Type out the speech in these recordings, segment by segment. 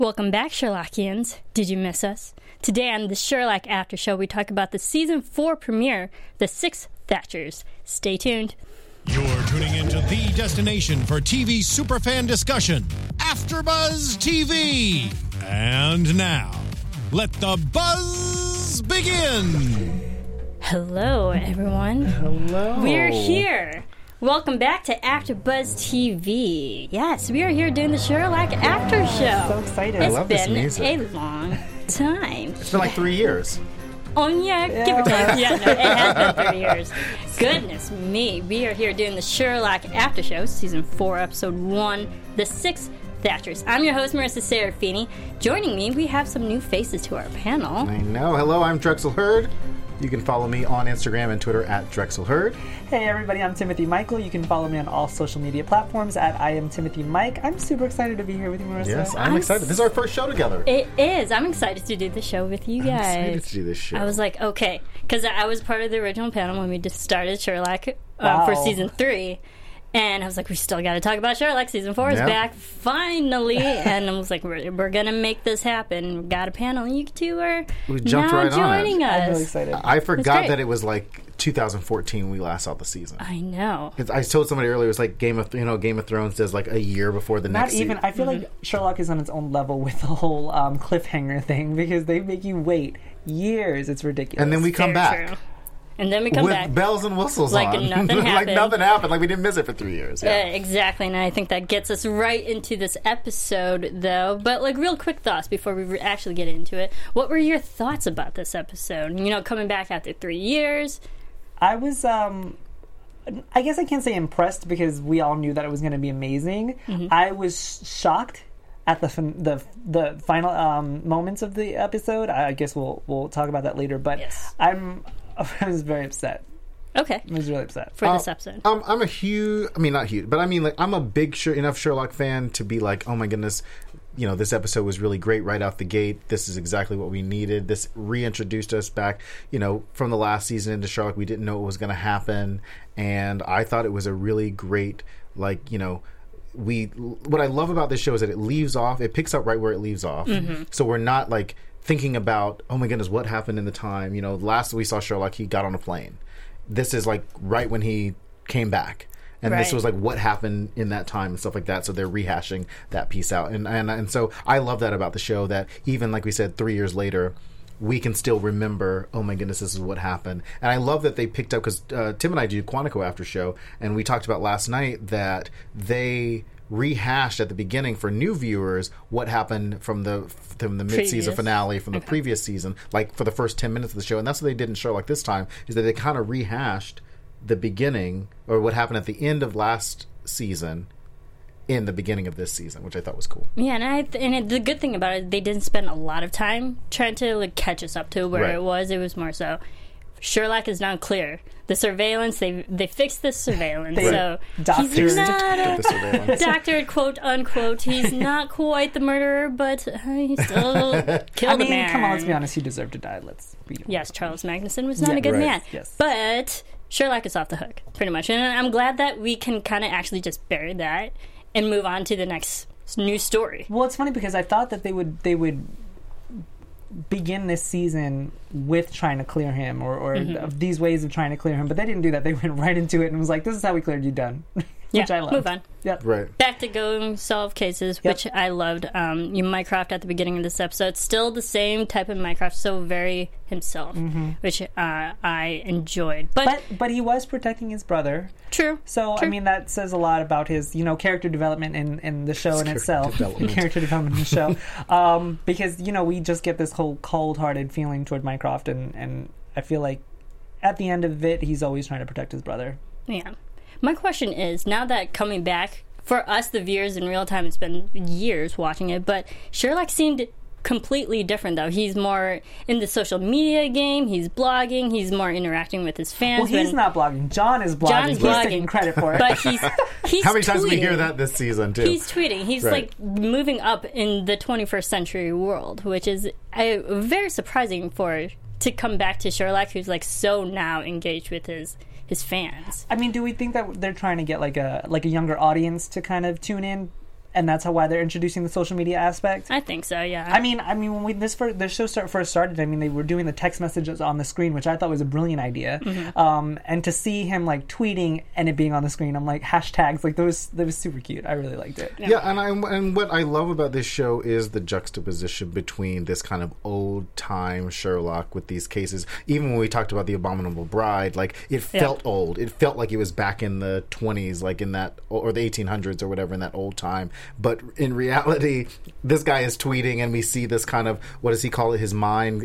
Welcome back, Sherlockians. Did you miss us? Today on the Sherlock After Show, we talk about the Season 4 premiere, The Six Thatchers. Stay tuned. You're tuning into the destination for TV superfan discussion, AfterBuzz TV. And now, let the buzz begin. Hello, everyone. Hello. We're here. Welcome back to AfterBuzz TV. Yes, we are here doing the Sherlock After Show. So excited. It's I love this music. been a long time. It's been like 3 years. Oh, yeah, give or take. Yeah, no, it has been 3 years. Goodness me. We are here doing the Sherlock After Show, Season 4, Episode 1, The Six Thatchers. I'm your host, Marissa Serafini. Joining me, we have some new faces to our panel. I know. Hello, I'm Drexel Hurd. You can follow me on Instagram and Twitter at Drexel Hurd. Hey everybody, I'm Timothy Michael. You can follow me on all social media platforms at I am Timothy Mike. I'm super excited to be here with you, Marissa. Yes, I'm excited. This is our first show together. It is. I'm excited to do the show with you guys. I'm excited to do this show. I was like, okay, because I was part of the original panel when we just started Sherlock Wow. for Season 3. And I was like, we still got to talk about Sherlock. Season 4 is back, finally. And I was like, we're going to make this happen. We got a panel. You two are jumped now right on it. joining us. I'm really excited. I forgot great. that it was like 2014 we last saw the season. I know. 'Cause I told somebody earlier, it was like Game of Thrones does like a year before the Not next even, season. I feel like Sherlock is on its own level with the whole cliffhanger thing because they make you wait years. It's ridiculous. And then we come Very back. true. And then we come with back. bells and whistles Like on. nothing like happened. nothing happened. Like we didn't miss it for 3 years. Yeah. Exactly, and I think that gets us right into this episode, though. But, like, real quick thoughts before we actually get into it. What were your thoughts about this episode? You know, coming back after 3 years. I was, I guess I can't say impressed because we all knew that it was going to be amazing. Mm-hmm. I was shocked at the final moments of the episode. I guess we'll talk about that later. But Yes. I was very upset. Okay, I was really upset. for this episode. I'm a huge, I mean, not huge, but I mean, like, I'm a big enough Sherlock fan to be like, oh my goodness, you know, this episode was really great right out the gate. This is exactly what we needed. This reintroduced us back, you know, from the last season into Sherlock. We didn't know what was going to happen. And I thought it was a really great, like, you know, what I love about this show is that it picks up right where it leaves off. Mm-hmm. So we're not like thinking about, oh my goodness, what happened in the time. You know, last we saw Sherlock, he got on a plane. This is like right when he came back. And this Right. was like what happened in that time and stuff like that. So they're rehashing that piece out. And so I love that about the show, that even like we said, 3 years later, we can still remember, oh my goodness, this is what happened. And I love that they picked up, because Tim and I do Quantico After Show, and we talked about last night that they rehashed at the beginning for new viewers what happened from the mid-season Previous. finale from the previous season, like for the first 10 minutes of the show. And that's what they did in Sherlock this time, is that they kind of rehashed the beginning, or what happened at the end of last season in the beginning of this season, which I thought was cool. Yeah, and the good thing about it, they didn't spend a lot of time trying to like catch us up to where Right. it was. It was more so, Sherlock is now clear. The surveillance, they fixed the surveillance, They so doctored he's not Get the surveillance. doctored, quote unquote. He's not quite the murderer, but he still killed I mean, a man. come on, let's be honest. He deserved to die. Let's be Yes, Charles Magnuson was not Yeah, a good right. man. Yes. But Sherlock is off the hook, pretty much. And I'm glad that we can kind of actually just bury that and move on to the next new story. Well, it's funny because I thought that they would begin this season with trying to clear him, or of these ways of trying to clear him, but they didn't do that. They went right into it and was like, "This is how we cleared you, done." Yeah, Which I loved. move on. Yep. Right. Back to going solve cases, Yep. which I loved. Mycroft at the beginning of this episode, still the same type of Mycroft, so very himself, which I enjoyed. But he was protecting his brother. True. So, True. I mean, that says a lot about his, character development in the show in itself. Character development in the show. Because, we just get this whole cold-hearted feeling toward Mycroft, and I feel like at the end of it, he's always trying to protect his brother. Yeah. My question is, now that coming back, for us, the viewers in real time, it's been years watching it, but Sherlock seemed completely different, though. He's more in the social media game, he's blogging, he's more interacting with his fans. Well, he's not blogging. John is blogging. John's He's blogging. taking credit for it. But he's How many times did we tweeting. hear that this season, too? He's tweeting. He's Right. like moving up in the 21st century world, which is very surprising to come back to Sherlock, who's like so now engaged with his fans. I mean, do we think that they're trying to get like a younger audience to kind of tune in? and that's why they're introducing the social media aspect. I think so. Yeah. I mean, when the show first started, I mean, they were doing the text messages on the screen, which I thought was a brilliant idea. And to see him like tweeting and it being on the screen, I'm like hashtags, like that was super cute. I really liked it. Yeah, and what I love about this show is the juxtaposition between this kind of old time Sherlock with these cases. Even when we talked about The Abominable Bride, like it felt old. It felt like it was back in the 20s, like in that, or the 1800s or whatever, in that old time. But in reality, this guy is tweeting, and we see this kind of, what does he call it? His mind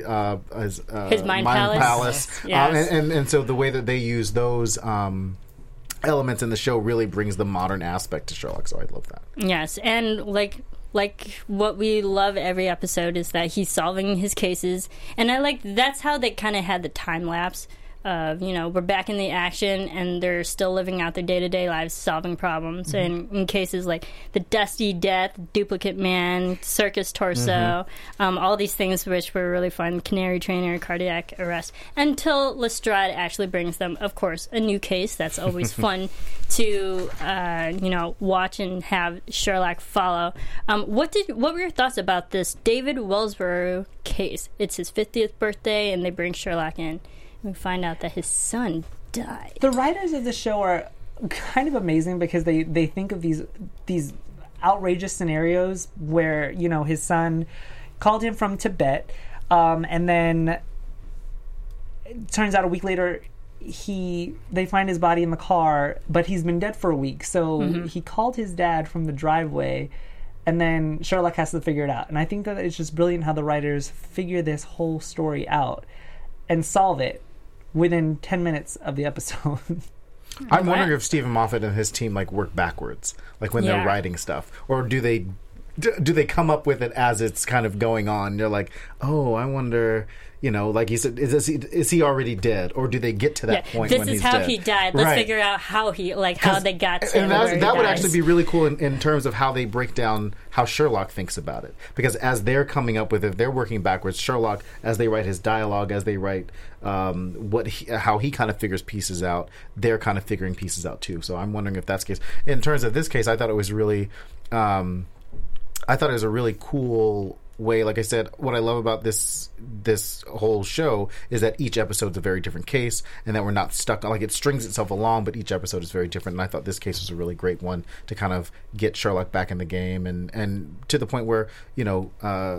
palace. Yes. And so the way that they use those elements in the show really brings the modern aspect to Sherlock. So I love that. Yes, and like what we love every episode is that he's solving his cases, and that's how they kind of had the time lapse of, we're back in the action and they're still living out their day-to-day lives solving problems. And in cases like the Dusty Death, Duplicate Man, Circus Torso, all these things which were really fun, Canary Trainer, Cardiac Arrest, until Lestrade actually brings them, of course, a new case. That's always fun to watch and have Sherlock follow. What were your thoughts about this David Wellsborough case? It's his 50th birthday and they bring Sherlock in. We find out that his son died. The writers of the show are kind of amazing because they think of these outrageous scenarios where, his son called him from Tibet, and then it turns out a week later they find his body in the car, but he's been dead for a week. So he called his dad from the driveway, and then Sherlock has to figure it out. And I think that it's just brilliant how the writers figure this whole story out and solve it within 10 minutes of the episode. I'm wondering if Stephen Moffat and his team work backwards, when they're writing stuff, or do they come up with it as it's kind of going on? You're like, oh, I wonder, like you said, is he already dead, or do they get to that point when he's dead? This is how he died. Let's figure out how how they got to and where he that would dies. actually be really cool in terms of how they break down how Sherlock thinks about it. Because as they're coming up with it, they're working backwards. Sherlock, as they write his dialogue, as they write how he kind of figures pieces out, they're kind of figuring pieces out too. So I'm wondering if that's the case. In terms of this case, I thought it was really, a really cool way. Like I said, what I love about this whole show is that each episode's a very different case, and that we're not stuck on, it strings itself along, but each episode is very different. And I thought this case was a really great one to kind of get Sherlock back in the game, and to the point where him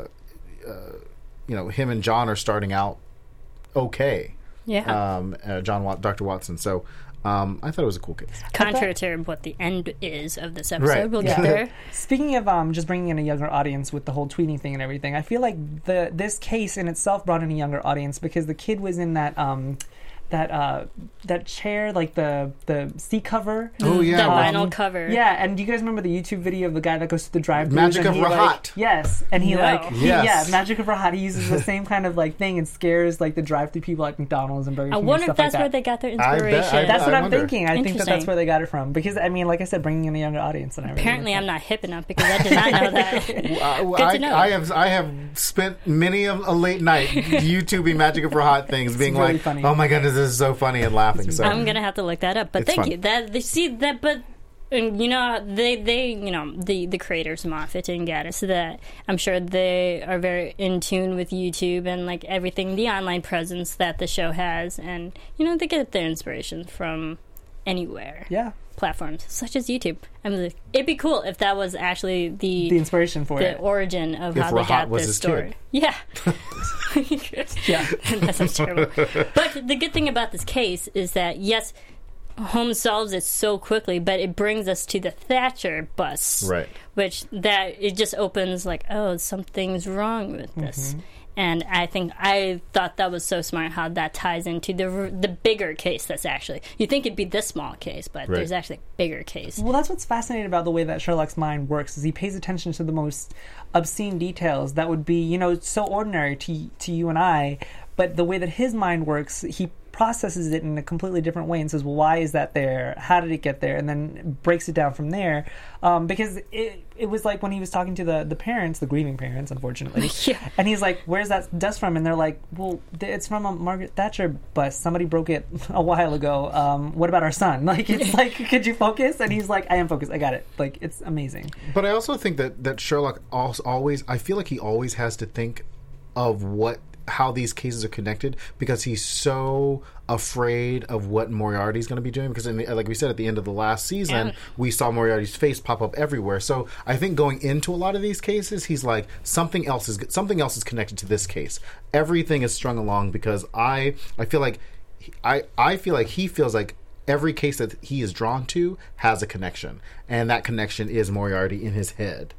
and John are starting out okay. Yeah. Dr. Watson. So I thought it was a cool case. Contrary to what the end is of this episode. Right. We'll get there. Speaking of just bringing in a younger audience with the whole tweeting thing and everything, I feel like this case in itself brought in a younger audience because the kid was in that chair, the seat cover. Oh yeah, that vinyl cover. Yeah, and do you guys remember the YouTube video of the guy that goes to the drive-thru? Magic of Rahat. Yes, and he Yes. Magic of Rahat. He uses the same kind of thing and scares the drive-thru people at McDonald's and Burger King. I wonder and if stuff that's like where that. they got their inspiration. That's what I'm wonder. thinking. I think that's where they got it from because like I said, bringing in a younger audience. And Apparently, I'm not hip enough because I did not know that. Good to know. I have spent many a late night YouTubing Magic of Rahat things, being really like, funny. oh my goodness, this is so funny, and laughing. So I'm gonna have to look that up. But It's thank fun. you. But the creators Moffat and Gaddis, that I'm sure they are very in tune with YouTube and everything, the online presence that the show has, and they get their inspiration from anywhere. Yeah. Platforms such as YouTube. I mean, it'd be cool if that was actually the inspiration for the it. origin of If how they Rahat got was this his story. kid. Yeah. Yeah. That sounds terrible. But the good thing about this case is that, yes, Holmes solves it so quickly, but it brings us to the Thatcher bust. Right. Which it just opens something's wrong with this. And I thought that was so smart how that ties into the bigger case that's actually... You think it'd be this small case, but there's actually a bigger case. Well, that's what's fascinating about the way that Sherlock's mind works, is he pays attention to the most obscene details that would be, so ordinary to you and I, but the way that his mind works, he processes it in a completely different way and says, well, why is that there? How did it get there? And then breaks it down from there. Because it was like when he was talking to the parents, the grieving parents, unfortunately. Yeah. And he's like, where's that dust from? And they're like, well, it's from a Margaret Thatcher bus. Somebody broke it a while ago. What about our son? Like, it's like, could you focus? And he's like, I am focused. I got it. Like, it's amazing. But I also think that Sherlock always, I feel like he always has to think of how these cases are connected, because he's so afraid of what Moriarty's going to be doing, because like we said at the end of the last season, we saw Moriarty's face pop up everywhere. So I think going into a lot of these cases, he's like, something else is connected to this case. Everything is strung along, because I feel like he feels like every case that he is drawn to has a connection, and that connection is Moriarty in his head.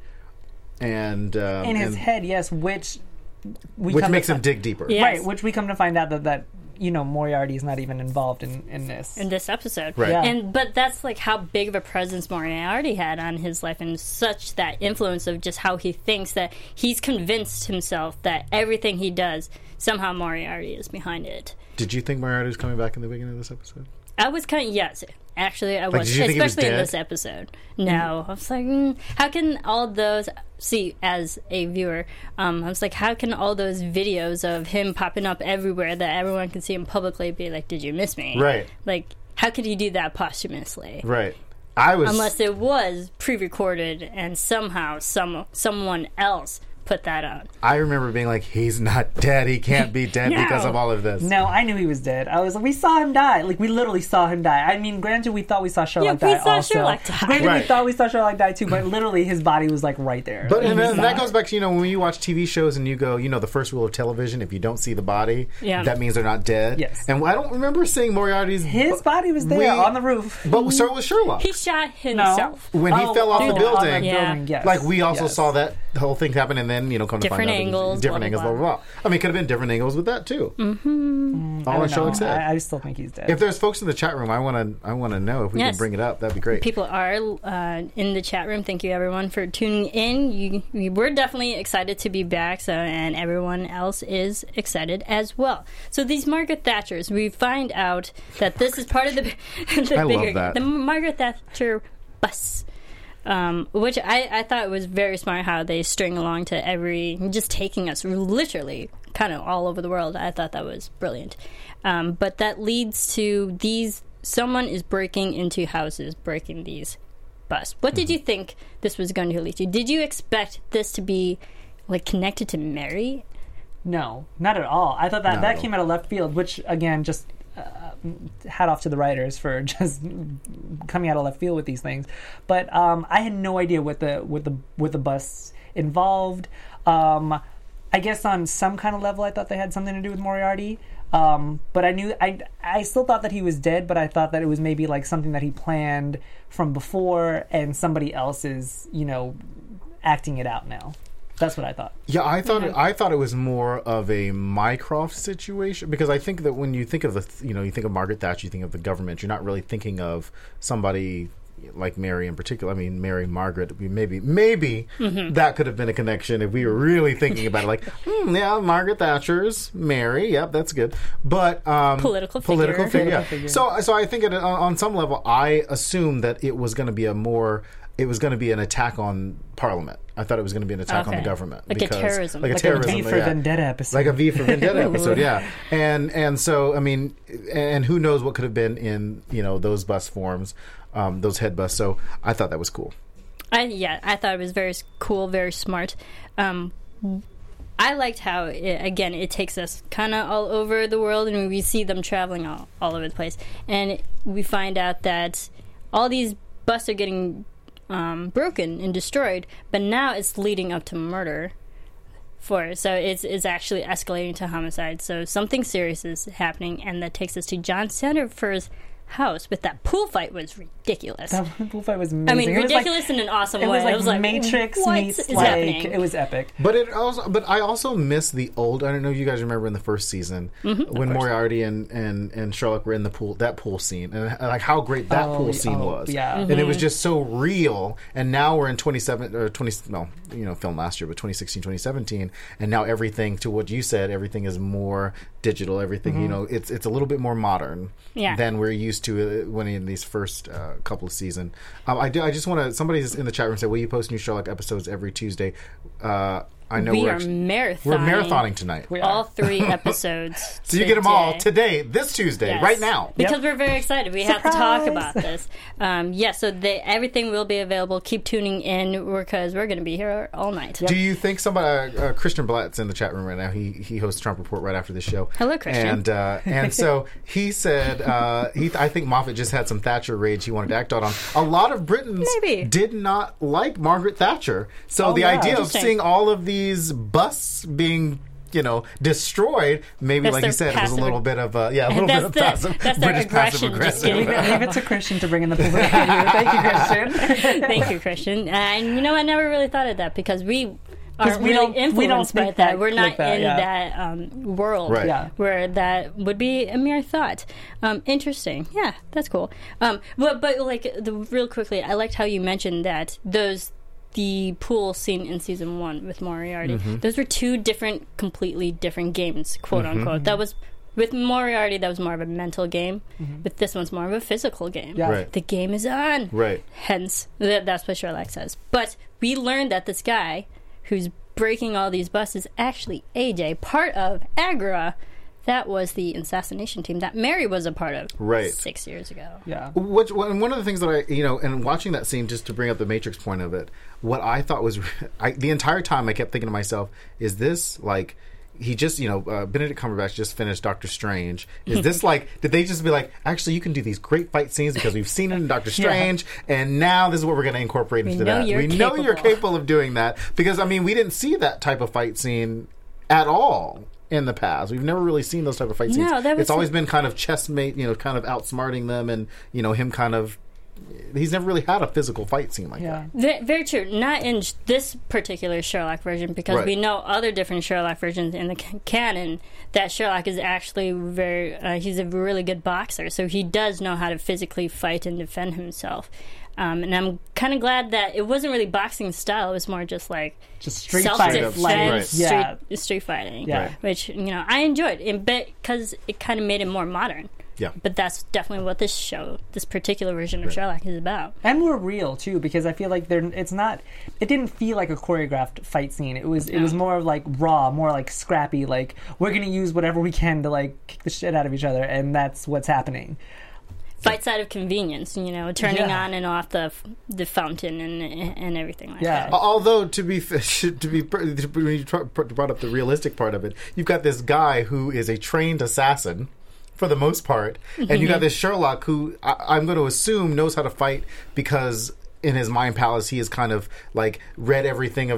And in his head, yes, which makes him dig deeper. Yes. Right, which we come to find out that Moriarty is not even involved in this episode. Right. Yeah. But that's like how big of a presence Moriarty had on his life, and such that influence of just how he thinks, that he's convinced himself that everything he does, somehow Moriarty is behind it. Did you think Moriarty was coming back in the beginning of this episode? I was yes. Actually, I was, did you think he was especially in dead? this episode. No, I was like, how can all those... See, as a viewer, I was like, how can all those videos of him popping up everywhere that everyone can see him publicly be like, did you miss me? Right. Like, how could you do that posthumously? Right. Unless it was pre-recorded and somehow someone else put that on. I remember being like, he's not dead. He can't be dead because of all of this. No, I knew he was dead. I was like, we saw him die. Like, we literally saw him die. I mean, granted, we thought we saw Sherlock die we saw also. Sherlock die. Granted, Right. we thought we saw Sherlock die too, but literally his body was like right there. But Like, and we then saw that it. goes back to, when you watch TV shows and you go, the first rule of television, if you don't see the body, that means they're not dead. Yes. And I don't remember seeing Moriarty's... His body was there on the roof. But so was Sherlock. He shot himself. When he fell off the building, yes. like we also saw that whole thing happen, and then come to find out Different angles, blah, blah, blah. I mean, it could have been different angles with that too. Mm-hmm. All on Sherlock said. I still think he's dead. If there's folks in the chat room, I want to know if we can bring it up. That'd be great. People are in the chat room. Thank you, everyone, for tuning in. We're definitely excited to be back, and everyone else is excited as well. So these Margaret Thatchers, we find out that this is part of the Margaret Thatcher bus. Which I thought was very smart, how they string along to just taking us literally kind of all over the world. I thought that was brilliant. But that leads to someone is breaking into houses, breaking these busts. What did you think this was going to lead to? Did you expect this to be like connected to Mary? No, not at all. I thought that came out of left field, which again, just hat off to the writers for just coming out of left field with these things. But I had no idea what the bus involved. I guess on some kind of level, I thought they had something to do with Moriarty. But I still thought that he was dead, but I thought that it was maybe like something that he planned from before, and somebody else is acting it out now. That's what I thought. Yeah, I thought it was more of a Mycroft situation, because I think that when you think of you think of Margaret Thatcher, you think of the government. You're not really thinking of somebody like Mary in particular. I mean, Mary, Margaret. Maybe that could have been a connection if we were really thinking about it. Like, Margaret Thatcher's Mary. Yep, that's good. But political figure. Yeah. So I think on some level, I assumed that it was going to be an attack on Parliament. I thought it was going to be an attack on the government. Like a terrorism. Like a terrorism. V for Vendetta episode. Like a V for Vendetta episode, yeah. And so, I mean, and who knows what could have been in, those bus forms, those head bus. So I thought that was cool. I thought it was very cool, very smart. I liked how, it takes us kind of all over the world, and we see them traveling all over the place. And we find out that all these buses are getting broken and destroyed, but now it's leading up to murder. So it's actually escalating to homicide. So something serious is happening, and that takes us to John Sandifer's house. But that pool fight was ridiculous. ridiculous. That pool fight was amazing. I mean, it was ridiculous in an awesome way. It was like Matrix what meets is like happening? it was epic. But I also miss the old. I don't know if you guys remember in the first season when Moriarty and Sherlock were in the pool. That pool scene and like how great that pool scene was. Yeah, and it was just so real. And now we're in 20 film last year, but 2016, 2017, and now everything, to what you said, everything is more digital. Everything, it's a little bit more modern than we're used to when in these first couple of seasons. I just want to. Somebody's in the chat room said, "Will you post new Sherlock episodes every Tuesday?" I know we're marathoning. We're marathoning tonight. All 3 episodes. So you get them all today, this Tuesday, right now. Because we're very excited. We have to talk about this. So everything will be available. Keep tuning in because we're going to be here all night. Do you think somebody, Christian Blatt's in the chat room right now. He hosts Trump Report right after the show. Hello, Christian. And so he said, I think Moffat just had some Thatcher rage he wanted to act out on. A lot of Britons did not like Margaret Thatcher. So the idea of seeing all of these busts being destroyed, maybe that's like you said, it was a little bit of passive British passive aggressive. Leave it to Christian to bring in the pool. Thank you, Christian. Thank you, Christian. And I never really thought of that because we aren't really influenced by that. We're not in that world where that would be a mere thought. Interesting. Yeah, that's cool. But like real quickly, I liked how you mentioned that the pool scene in season 1 with Moriarty. Those were 2 completely different games, quote unquote. That was with Moriarty. That was more of a mental game. But this one's more of a physical game. Yeah. Right. The game is on. Right. Hence, that's what Sherlock says. But we learned that this guy who's breaking all these busts is actually AJ, part of Agra. That was the assassination team that Mary was a part of 6 years ago. Yeah. One of the things that and watching that scene, just to bring up the Matrix point of it, what I thought was, the entire time I kept thinking to myself, is this like, he just, Benedict Cumberbatch just finished Doctor Strange. Is this like, did they just be like, actually, you can do these great fight scenes because we've seen it in Doctor Strange, and now this is what we're going to incorporate into that. We know you're capable of doing that because, we didn't see that type of fight scene at all in the past. We've never really seen those type of fight scenes. It's always been kind of chessmate, kind of outsmarting them, and him kind of. He's never really had a physical fight scene like that. Very true. Not in this particular Sherlock version, because we know other different Sherlock versions in the canon that Sherlock is actually he's a really good boxer, so he does know how to physically fight and defend himself. And I'm kind of glad that it wasn't really boxing style. It was more just street fighting, street fighting. Yeah. Which I enjoyed, because it kind of made it more modern. Yeah. But that's definitely what this particular version of Sherlock is about. And more real too, because I feel like it didn't feel like a choreographed fight scene. It was more of like raw, more like scrappy, like we're going to use whatever we can to like kick the shit out of each other, and that's what's happening. Fights out of convenance, turning on and off the fountain and everything like that. Although when you brought up the realistic part of it, you've got this guy who is a trained assassin for the most part, and you got this Sherlock who I'm going to assume knows how to fight because in his mind palace he has kind of like read everything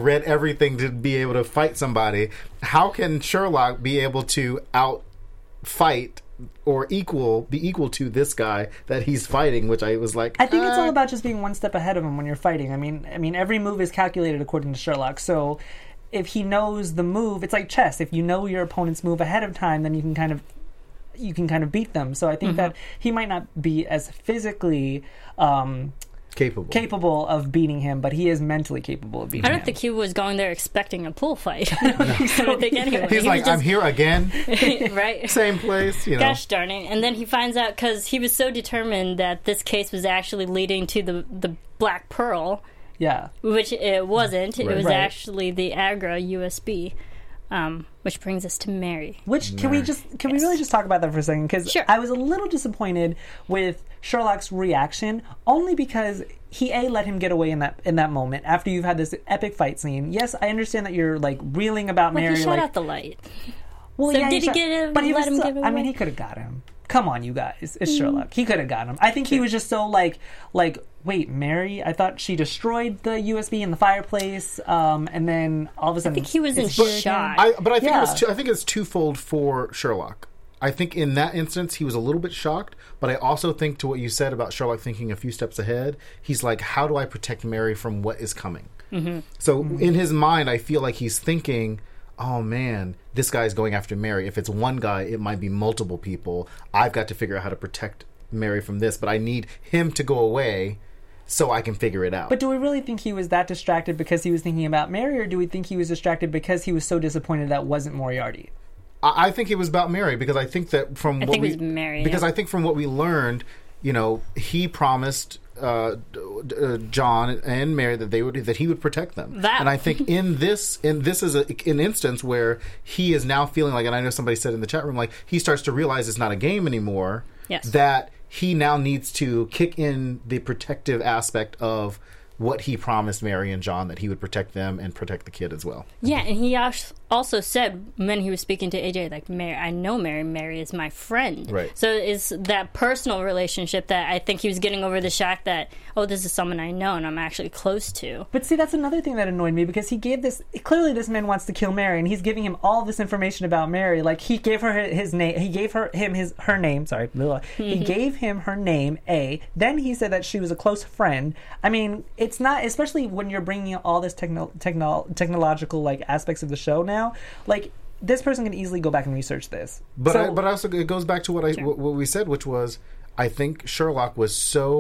to be able to fight somebody. How can Sherlock be able to outfight or be equal to this guy that he's fighting, which I was like, I think it's all about just being one step ahead of him when you're fighting. I mean every move is calculated according to Sherlock, so if he knows the move, it's like chess. If you know your opponent's move ahead of time, then you can kind of beat them. So I think that he might not be as physically capable of beating him, but he is mentally capable of beating him. I don't think he was going there expecting a pool fight. I don't think anyway. He's like, I'm here again. Right? Same place, Gosh darn it. And then he finds out, because he was so determined that this case was actually leading to the Black Pearl. Yeah. Which it wasn't. It was actually the Agra USB. Which brings us to Mary. Can we really just talk about that for a second? Because I was a little disappointed with Sherlock's reaction, only because he let him get away in that moment after you've had this epic fight scene. Yes, I understand that you're like reeling about Mary. He shut out the light. Well, so did he get him? But let him give him away? He could have got him. Come on, you guys. It's Sherlock. He could have got him. I think he was just so like, wait, Mary? I thought she destroyed the USB in the fireplace, and then all of a sudden... I think he was in shock. But I think I think it's twofold for Sherlock. I think in that instance, he was a little bit shocked, but I also think to what you said about Sherlock thinking a few steps ahead, he's like, how do I protect Mary from what is coming? Mm-hmm. So in his mind, I feel like he's thinking, oh man, this guy's going after Mary. If it's one guy, it might be multiple people. I've got to figure out how to protect Mary from this, but I need him to go away so I can figure it out. But do we really think he was that distracted because he was thinking about Mary, or do we think he was distracted because he was so disappointed that wasn't Moriarty? I think it was about Mary, because I think that from I think it was Mary, because I think from what we learned, he promised John and Mary that he would protect them. And I think this is an instance where he is now feeling like, and I know somebody said in the chat room, like he starts to realize it's not a game anymore. Yes. That he now needs to kick in the protective aspect of what he promised Mary and John, that he would protect them and protect the kid as well. Yeah, and he also said when he was speaking to AJ, like, Mary, I know Mary is my friend. Right. So it's that personal relationship that I think he was getting over the shock that, oh, this is someone I know and I'm actually close to. But see, that's another thing that annoyed me, because clearly this man wants to kill Mary, and he's giving him all this information about Mary. Like, he gave her his name, he gave her name, sorry, he gave him her name, then he said that she was a close friend. I mean, it's not, especially when you're bringing all this technological, like, aspects of the show now, like, this person can easily go back and research this. But also it goes back to what we said, which was, I think Sherlock was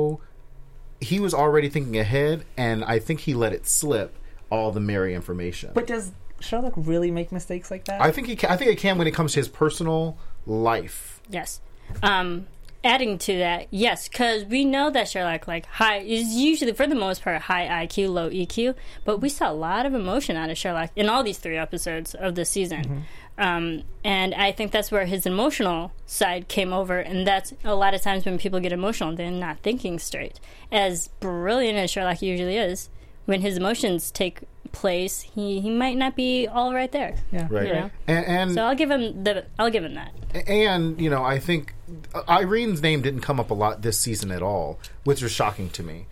he was already thinking ahead, and I think he let it slip, all the Mary information. But does Sherlock really make mistakes like that? I think it can when it comes to his personal life. Yes. Adding to that, yes, because we know that Sherlock, like, is usually, for the most part, high IQ, low EQ, but we saw a lot of emotion out of Sherlock in all these 3 episodes of the season. And I think that's where his emotional side came over, and that's a lot of times when people get emotional, they're not thinking straight. As brilliant as Sherlock usually is, when his emotions take place, he might not be all right there. Yeah, right. And so I'll give him that. And I think Irene's name didn't come up a lot this season at all, which was shocking to me.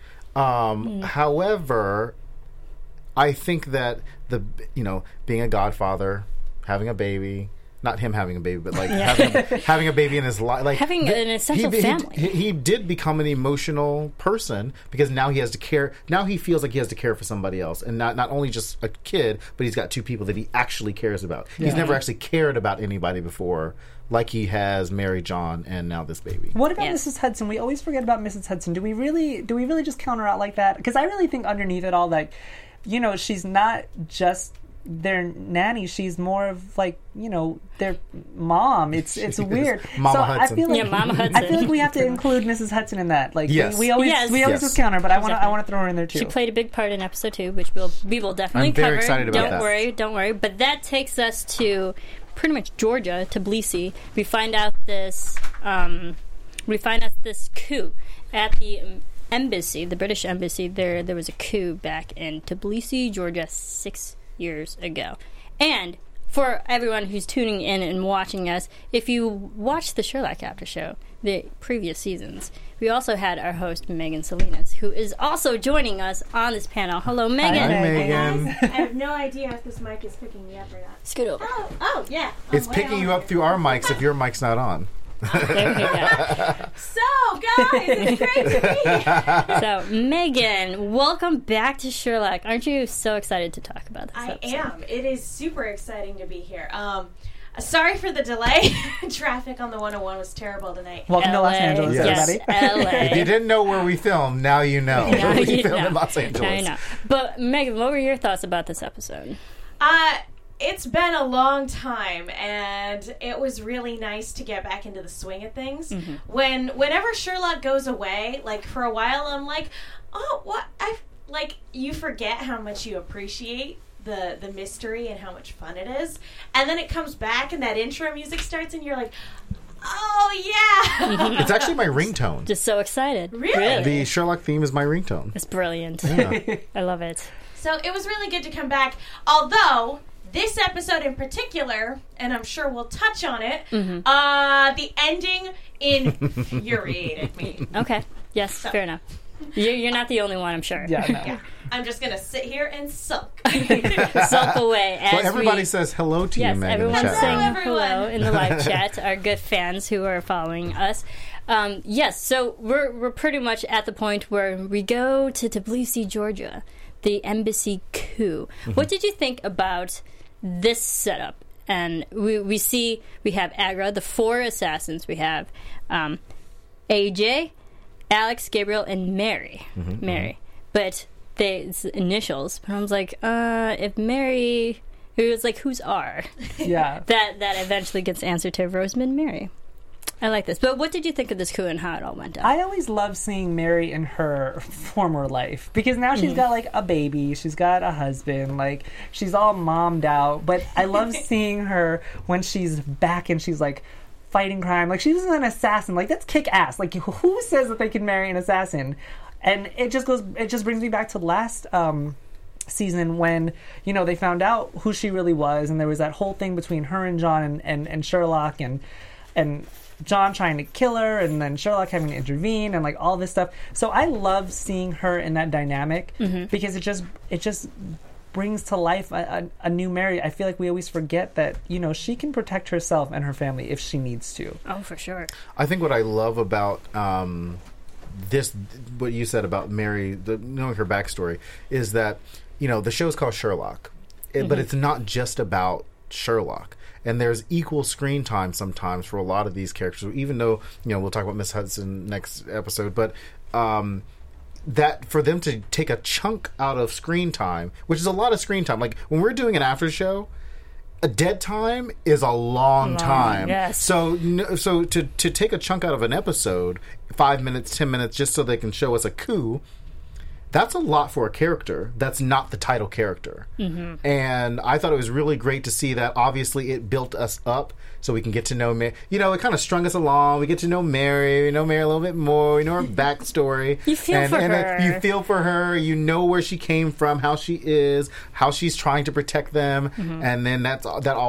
However, I think that being a godfather, having a baby. Not him having a baby, but like having a baby in his life, like having an essential family. He did become an emotional person, because now he has to care. Now he feels like he has to care for somebody else, and not only just a kid, but he's got 2 people that he actually cares about. Yeah. He's never actually cared about anybody before, like he has Mary, John, and now this baby. What about Mrs. Hudson? We always forget about Mrs. Hudson. Do we really just count her out like that? Because I really think underneath it all, like, she's not just their nanny, she's more of like their mom. It's weird. Mama Hudson. I feel like Mama Hudson. I feel like we have to include Mrs. Hudson in that. Like we always discount her, but I want to throw her in there too. She played a big part in episode 2, which we will definitely cover. I'm very excited about that. Don't worry. But that takes us to pretty much Georgia, Tbilisi. We find out this coup at the embassy, the British embassy. There was a coup back in Tbilisi, Georgia, 6 years ago. And for everyone who's tuning in and watching us, if you watched the Sherlock After Show, the previous seasons, we also had our host, Megan Salinas, who is also joining us on this panel. Hello, Megan. Hi, Megan. I have no idea if this mic is picking me up or not. Scoot over. Oh, yeah. It's picking you up through our mics if your mic's not on. There we go. So, guys, it's great to be here. So, Megan, welcome back to Sherlock. Aren't you so excited to talk about this episode? I am. It is super exciting to be here. Sorry for the delay. Traffic on the 101 was terrible tonight. Welcome to Los Angeles, everybody. LA. If you didn't know where we filmed, now you know. We filmed in Los Angeles. Now you know. But, Megan, what were your thoughts about this episode? It's been a long time, and it was really nice to get back into the swing of things. Mm-hmm. Whenever Sherlock goes away, like, for a while, I'm like, oh, what? You forget how much you appreciate the mystery and how much fun it is. And then it comes back, and that intro music starts, and you're like, oh, yeah! It's actually my ringtone. Just so excited. Really? The Sherlock theme is my ringtone. It's brilliant. Yeah. I love it. So it was really good to come back, although this episode in particular, and I'm sure we'll touch on it, the ending infuriated me. Okay. Yes, fair enough. You're not the only one, I'm sure. Yeah, no. Yeah. I'm just going to sit here and sulk. Sulk away. As everybody says hello to you, Megan. Everyone's in the chat saying room. hello in the live chat, our good fans who are following us. Yes, so we're pretty much at the point where we go to Tbilisi, Georgia, the embassy coup. What did you think about this setup? And we have Agra, the 4 assassins. We have AJ, Alex, Gabriel, and Mary. Mary. But it's initials. But I was like, if Mary... It was like, who's R? Yeah. that eventually gets answered to Rosamund Mary. I like this. But what did you think of this coup and how it all went down? I always love seeing Mary in her former life because now she's got like a baby, she's got a husband, like she's all mommed out. But I love seeing her when she's back and she's like fighting crime. Like she's an assassin. Like that's kick ass. Like who says that they can marry an assassin? And it just brings me back to last season when, you know, they found out who she really was, and there was that whole thing between her and John and Sherlock and John trying to kill her and then Sherlock having to intervene and like all this stuff. So I love seeing her in that dynamic because it just brings to life a new Mary. I feel like we always forget that, you know, she can protect herself and her family if she needs to. Oh, for sure. I think what I love about this, what you said about Mary, knowing her backstory, is that, you know, the show's called Sherlock, but it's not just about Sherlock. And there's equal screen time sometimes for a lot of these characters, even though, you know, we'll talk about Miss Hudson next episode, but that for them to take a chunk out of screen time, which is a lot of screen time, like when we're doing an after show, a dead time is a long time. Yes. So to take a chunk out of an episode, 5 minutes, 10 minutes, just so they can show us a coup, that's a lot for a character that's not the title character. And I thought it was really great to see that. Obviously, it built us up so we can get to know Mary. You know, it kind of strung us along. We get to know Mary. We know Mary a little bit more. We know her backstory. You feel for her. You feel for her. You know where she came from, how she is, how she's trying to protect them. And then that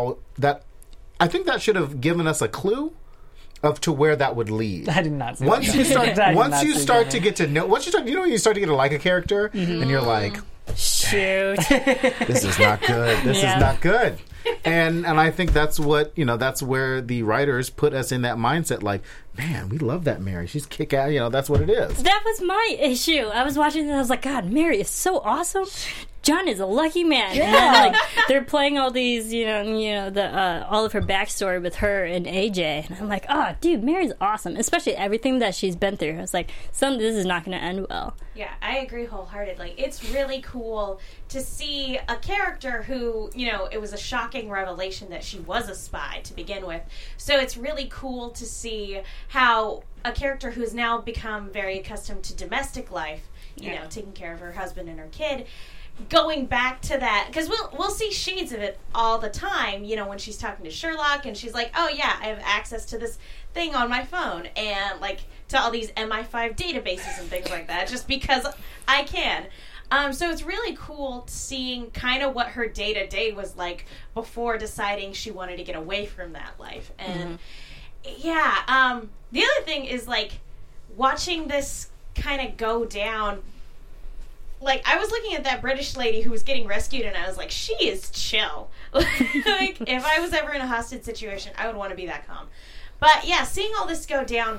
I think that should have given us a clue of to where that would lead. I did not see once that. you start Once you start to get to know, once you start, you know, when you start to get to like a character and you're like, shoot, this is not good. This is not good. And I think that's what, you know, that's where the writers put us in that mindset. Like, man, we love that Mary. She's kick ass. You know, that's what it is. That was my issue. I was watching this and I was like, God, Mary is so awesome. John is a lucky man. Yeah. And then, like, they're playing all these, you know, the all of her backstory with her and AJ, and I'm like, oh, dude, Mary's awesome. Especially everything that she's been through. I was like, this is not going to end well. Yeah, I agree wholeheartedly. It's really cool to see a character who, you know, it was a shocking revelation that she was a spy to begin with. So it's really cool to see how a character who's now become very accustomed to domestic life, you know, taking care of her husband and her kid, going back to that, because we'll see shades of it all the time, you know, when she's talking to Sherlock and she's like, oh yeah, I have access to this thing on my phone and like to all these MI5 databases and things like that just because I can. So it's really cool seeing kind of what her day-to-day was like before deciding she wanted to get away from that life. And the other thing is like watching this kind of go down. Like, I was looking at that British lady who was getting rescued, and I was like, she is chill. Like, if I was ever in a hostage situation, I would want to be that calm. But, yeah, seeing all this go down,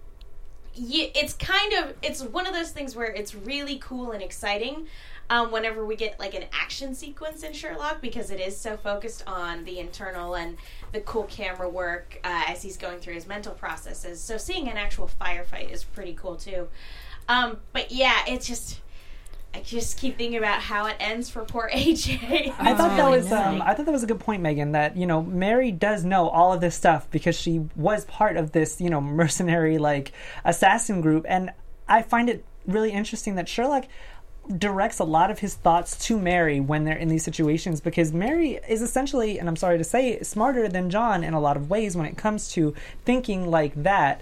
it's one of those things where it's really cool and exciting whenever we get, like, an action sequence in Sherlock, because it is so focused on the internal and the cool camera work as he's going through his mental processes. So seeing an actual firefight is pretty cool, too. But, yeah, it's just... I just keep thinking about how it ends for poor AJ. I thought that was a good point, Megan, that, you know, Mary does know all of this stuff because she was part of this, you know, mercenary, like, assassin group. And I find it really interesting that Sherlock directs a lot of his thoughts to Mary when they're in these situations, because Mary is essentially, and I'm sorry to say, smarter than John in a lot of ways when it comes to thinking like that.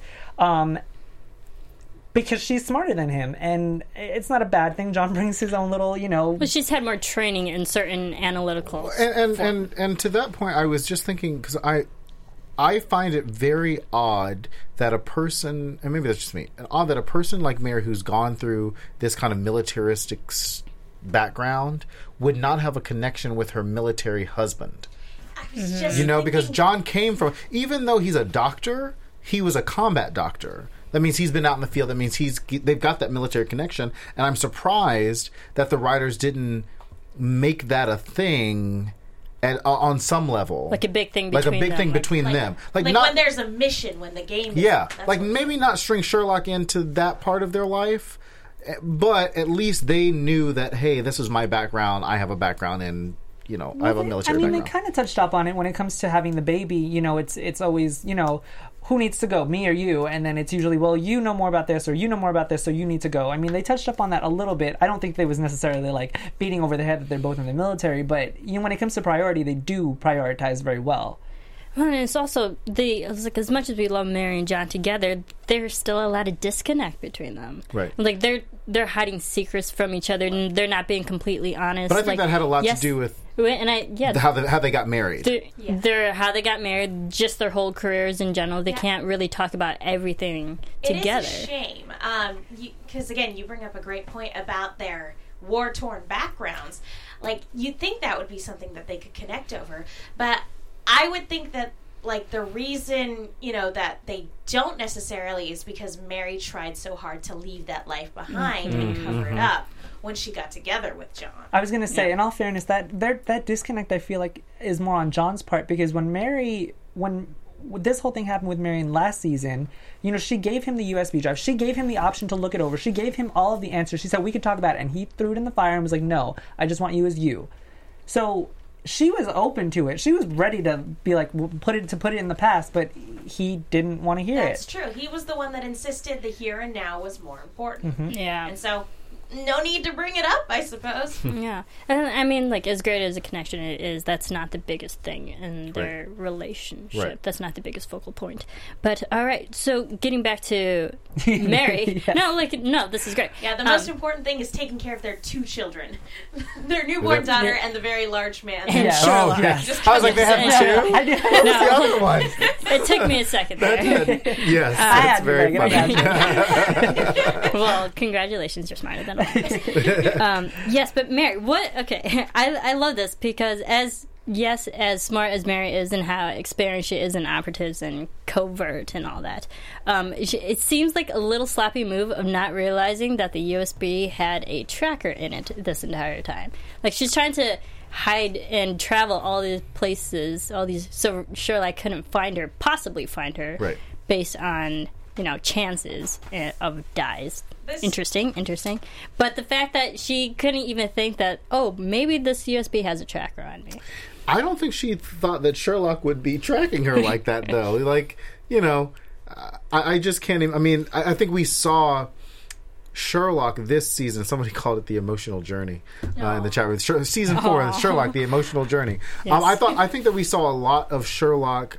Because she's smarter than him, and it's not a bad thing. John brings his own little, you know... But she's had more training in certain analytical... And to that point, I was just thinking, because I find it very odd that a person, and maybe that's just me, odd that a person like Mary, who's gone through this kind of militaristic background, would not have a connection with her military husband. Because John came from, even though he's a doctor, he was a combat doctor. That means he's been out in the field. That means they've got that military connection. And I'm surprised that the writers didn't make that a thing on some level. Like a big thing between them. Like when there's a mission, when the game is... Yeah. Like maybe not string Sherlock into that part of their life, but at least they knew that, hey, this is my background. I have a background in... I have a military background. They kind of touched up on it when it comes to having the baby. It's always, who needs to go, me or you? And then it's usually, well, you know more about this, or you know more about this, so you need to go. I mean, they touched up on that a little bit. I don't think they was necessarily like beating over the head that they're both in the military, but when it comes to priority, they do prioritize very well. Well, and it's also as much as we love Mary and John together, there's still a lot of disconnect between them. Right. Like they're hiding secrets from each other, and they're not being completely honest. But I think that had a lot to do with how they got married. How they got married, just their whole careers in general. They can't really talk about everything together. It is a shame, because again, you bring up a great point about their war-torn backgrounds. Like, you'd think that would be something that they could connect over, but I would think that, like, the reason, that they don't necessarily is because Mary tried so hard to leave that life behind and cover it up when she got together with John. I was going to say, in all fairness, that disconnect, I feel like, is more on John's part, because when this whole thing happened with Mary in last season, she gave him the USB drive. She gave him the option to look it over. She gave him all of the answers. She said, we could talk about it. And he threw it in the fire and was like, no, I just want you as you. So she was open to it. She was ready to be like, put it in the past, but he didn't want to hear it. That's true. He was the one that insisted the here and now was more important. Mm-hmm. Yeah. And so, no need to bring it up, I suppose. Yeah. And I mean, like, as great as a connection it is, that's not the biggest thing in their relationship. Right. That's not the biggest focal point. But, all right, so getting back to Mary. No, this is great. Yeah, the most important thing is taking care of their two children. Their newborn daughter and the very large man. And Sherlock. I was like, they have two? What's the other one? It took me a second there. Yes, that's very funny. Well, congratulations, you're smarter than yes, but Mary, I love this because as smart as Mary is and how experienced she is in operatives and covert and all that, it seems like a little sloppy move of not realizing that the USB had a tracker in it this entire time. Like, she's trying to hide and travel all these places, so Sherlock couldn't possibly find her, right, based on chances of dies. Interesting. But the fact that she couldn't even think that, maybe this USB has a tracker on me. I don't think she thought that Sherlock would be tracking her like that, though. Like, I just can't even... I mean, I think we saw Sherlock this season. Somebody called it the emotional journey in the chat room. Season 4, Sherlock, the emotional journey. Yes. I think that we saw a lot of Sherlock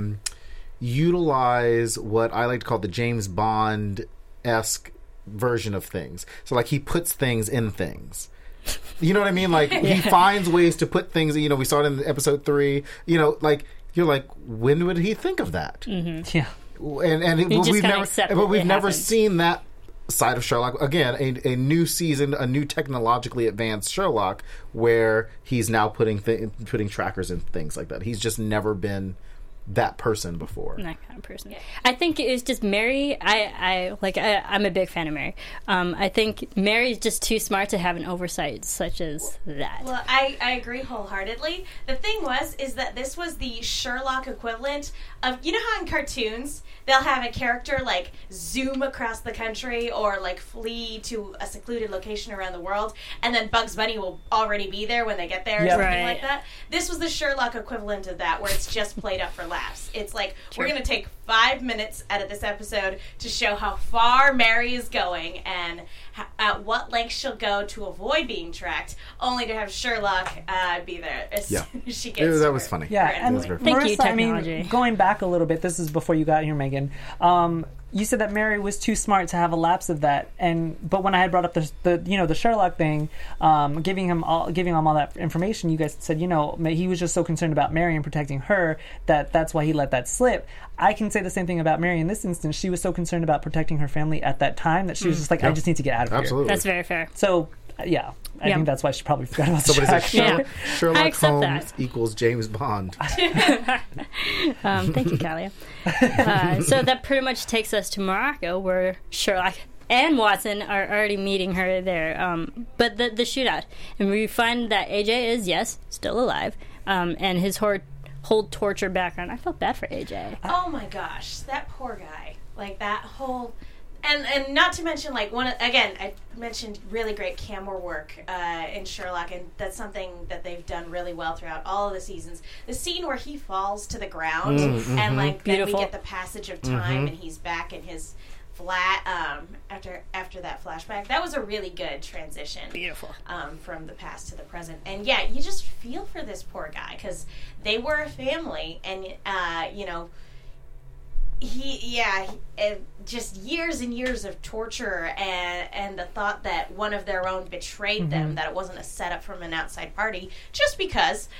utilize what I like to call the James Bond-esque version of things. So, like, he puts things in things. You know what I mean? Like, he finds ways to put things, we saw it in episode 3, like, you're like, when would he think of that? Mm-hmm. Yeah. We've never seen that side of Sherlock. Again, a new season, a new technologically advanced Sherlock, where he's now putting trackers in things like that. He's just never been that person before. That kind of person. Yeah. I think it was just Mary. I'm a big fan of Mary. I think Mary's just too smart to have an oversight such as that. Well, I agree wholeheartedly. The thing is that this was the Sherlock equivalent of, how in cartoons they'll have a character like zoom across the country or like flee to a secluded location around the world, and then Bugs Bunny will already be there when they get there or something like that. This was the Sherlock equivalent of that, where it's just played up for laughs. It's like, we're going to take 5 minutes out of this episode to show how far Mary is going and at what lengths she'll go to avoid being tracked, only to have Sherlock be there as soon as she gets that was funny. Yeah, and thank you, technology. Going back a little bit, this is before you got here, Megan. you said that Mary was too smart to have a lapse of that, but when I had brought up the Sherlock thing, giving him all that information, you guys said he was just so concerned about Mary and protecting her that's why he let that slip. I can say the same thing about Mary in this instance. She was so concerned about protecting her family at that time that she was just like, I just need to get out of Absolutely. That's very fair. So. Yeah, I think that's why she probably forgot about the Somebody track. said Sherlock Holmes that. equals James Bond. Thank you, Kalia. So that pretty much takes us to Morocco, where Sherlock and Watson are already meeting her there. But the shootout, and we find that AJ is, yes, still alive, and his whole torture background. I felt bad for AJ. Oh my gosh, that poor guy. Like that whole... And not to mention, like, I mentioned really great camera work in Sherlock, and that's something that they've done really well throughout all of the seasons. The scene where he falls to the ground, and, like, then we get the passage of time, and he's back in his flat after that flashback. That was a really good transition. Beautiful. From the past to the present. And, yeah, you just feel for this poor guy, because they were a family, and, just years and years of torture and the thought that one of their own betrayed them, that it wasn't a setup from an outside party, just because,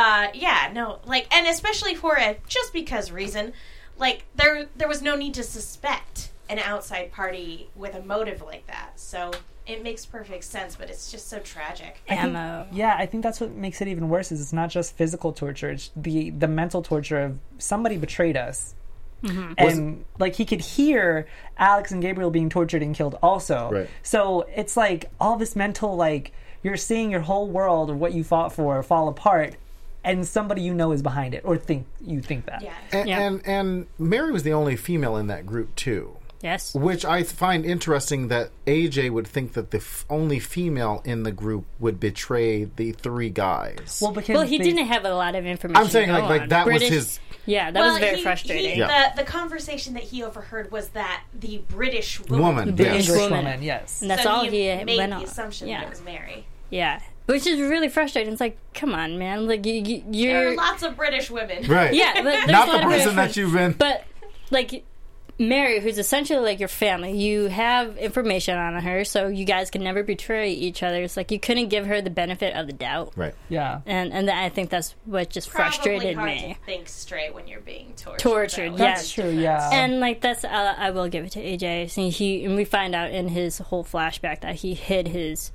and especially for a just because reason, like, there was no need to suspect an outside party with a motive like that, so... It makes perfect sense, but it's just so tragic. I think that's what makes it even worse, is it's not just physical torture, it's the mental torture of somebody betrayed us. Mm-hmm. And like he could hear Alex and Gabriel being tortured and killed also. Right. So it's like all this mental, like you're seeing your whole world of what you fought for fall apart, and somebody is behind it, or think that. Yeah. And Mary was the only female in that group too. Yes. Which I find interesting that AJ would think that the only female in the group would betray the three guys. Well, he didn't have a lot of information. I'm saying like that was his... Yeah, that was very frustrating. The conversation that he overheard was that the British woman. The English woman, yes. And that's all he made went the on. assumption that it was Mary. Yeah. Which is really frustrating. It's like, come on, man. Like, you're... There are lots of British women. Right. Yeah, but there's not a lot the person that you've been... But, like... Mary, who's essentially like your family, you have information on her, so you guys can never betray each other. It's like you couldn't give her the benefit of the doubt. Right. Yeah. And I think that's what just frustrated hard me. To think straight when you're being tortured. Tortured, yes. That's true, yeah. And like that's, I will give it to AJ. So and we find out in his whole flashback that he hid his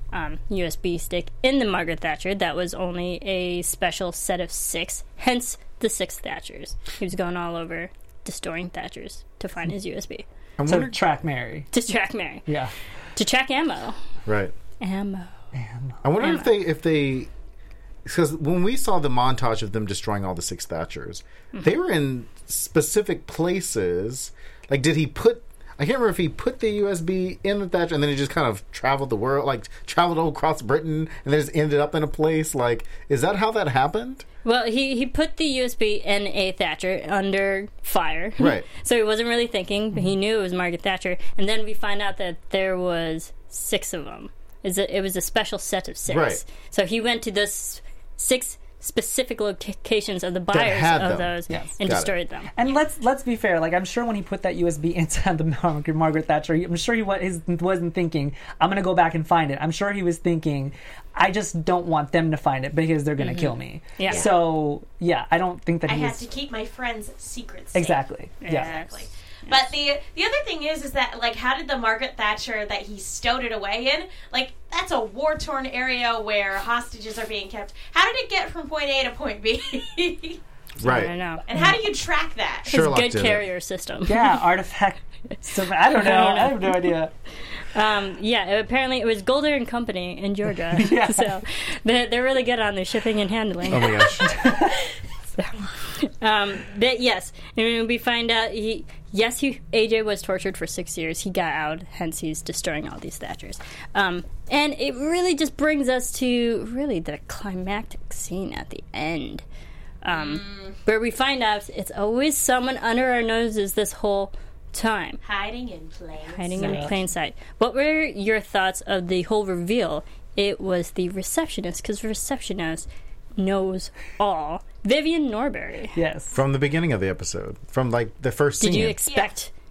USB stick in the Margaret Thatcher. That was only a special set of 6, hence the 6 Thatchers. He was going all over destroying Thatchers to find his USB. To track Mary. To track Mary. Yeah. To track ammo. Right. Ammo. I wonder if they because when we saw the montage of them destroying all the 6 Thatchers, they were in specific places. Like, did he put... I can't remember if he put the USB in the Thatcher and then it just kind of traveled the world, like traveled all across Britain and then just ended up in a place. Like, is that how that happened? Well, he put the USB in a Thatcher under fire. Right. So he wasn't really thinking, but he knew it was Margaret Thatcher. And then we find out that there was 6 of them. It was a special set of 6. Right. So he went to those 6 specific locations of the buyers of those and destroyed them. And let's be fair. Like, I'm sure when he put that USB inside the Margaret Thatcher, I'm sure he wasn't thinking, I'm going to go back and find it. I'm sure he was thinking, I just don't want them to find it because they're going to kill me. Yeah. So, yeah, I don't think that I have to keep my friends' secrets safe. Exactly. Yeah. Exactly. But the other thing is that, like, how did the Margaret Thatcher that he stowed it away in, like, that's a war-torn area where hostages are being kept. How did it get from point A to point B? Right. I don't know. And how do you track that? Sherlock His good carrier system. Yeah, artifact. I don't know. I have no idea. Apparently it was Golder and Company in Georgia. Yeah. So they're really good on their shipping and handling. Oh my gosh. But yes, and we find out AJ was tortured for 6 years. He got out, hence he's destroying all these Thatchers. And it really just brings us to really the climactic scene at the end, where we find out it's always someone under our noses this whole time. Hiding in plain sight. What were your thoughts of the whole reveal? It was the receptionist, because the receptionist knows all. Vivian Norbury. Yes. From the beginning of the episode. From, like, the first scene. Did you expect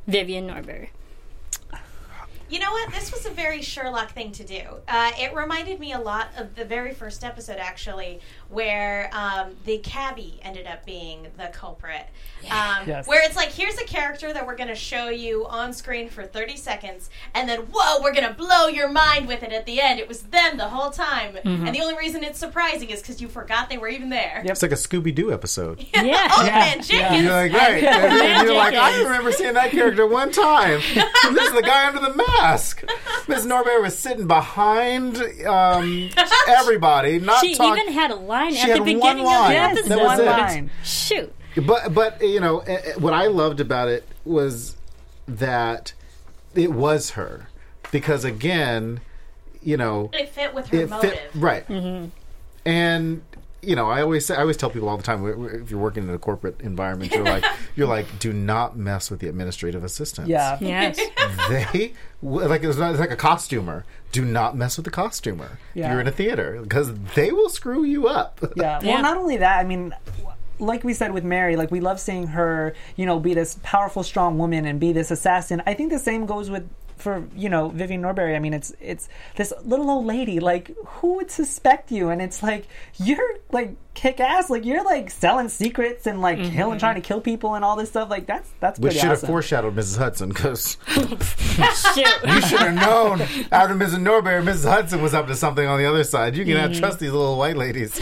Vivian Norbury. You know what? This was a very Sherlock thing to do. It reminded me a lot of the very first episode, actually, where the cabbie ended up being the culprit. Yes. Where it's like, here's a character that we're going to show you on screen for 30 seconds, and then, whoa, we're going to blow your mind with it at the end. It was them the whole time. Mm-hmm. And the only reason it's surprising is because you forgot they were even there. Yep. It's like a Scooby-Doo episode. Yeah. Oh, man, Jenkins. You're like, right. And you're like, I remember seeing that character one time. And this is the guy under the mask. Miss Norbury was sitting behind everybody, not She talking. even had a line She at had the one beginning line. of the Yes, episode. That was one it. line. Shoot. But you know, what I loved about it was that it was her, because again, you know, It fit with her motive. right. Mm-hmm. And you know, I always tell people all the time, if you're working in a corporate environment, you're like, do not mess with the administrative assistants. Yeah. Yes. They it's like a costumer. Do not mess with the costumer. Yeah. You're in a theater, because they will screw you up. Yeah. Yeah. Well, not only that, I mean, like we said with Mary, like we love seeing her, you know, be this powerful, strong woman and be this assassin. I think the same goes for you know, Vivian Norbury. I mean, it's this little old lady. Like, who would suspect you? And it's like, you're like kick ass. Like, you're like selling secrets and like trying to kill people and all this stuff. Like, that's Which pretty should have awesome. foreshadowed Mrs. Hudson, because Shoot. you should have known after Mrs. Norbury, Mrs. Hudson was up to something on the other side. You cannot trust these little white ladies.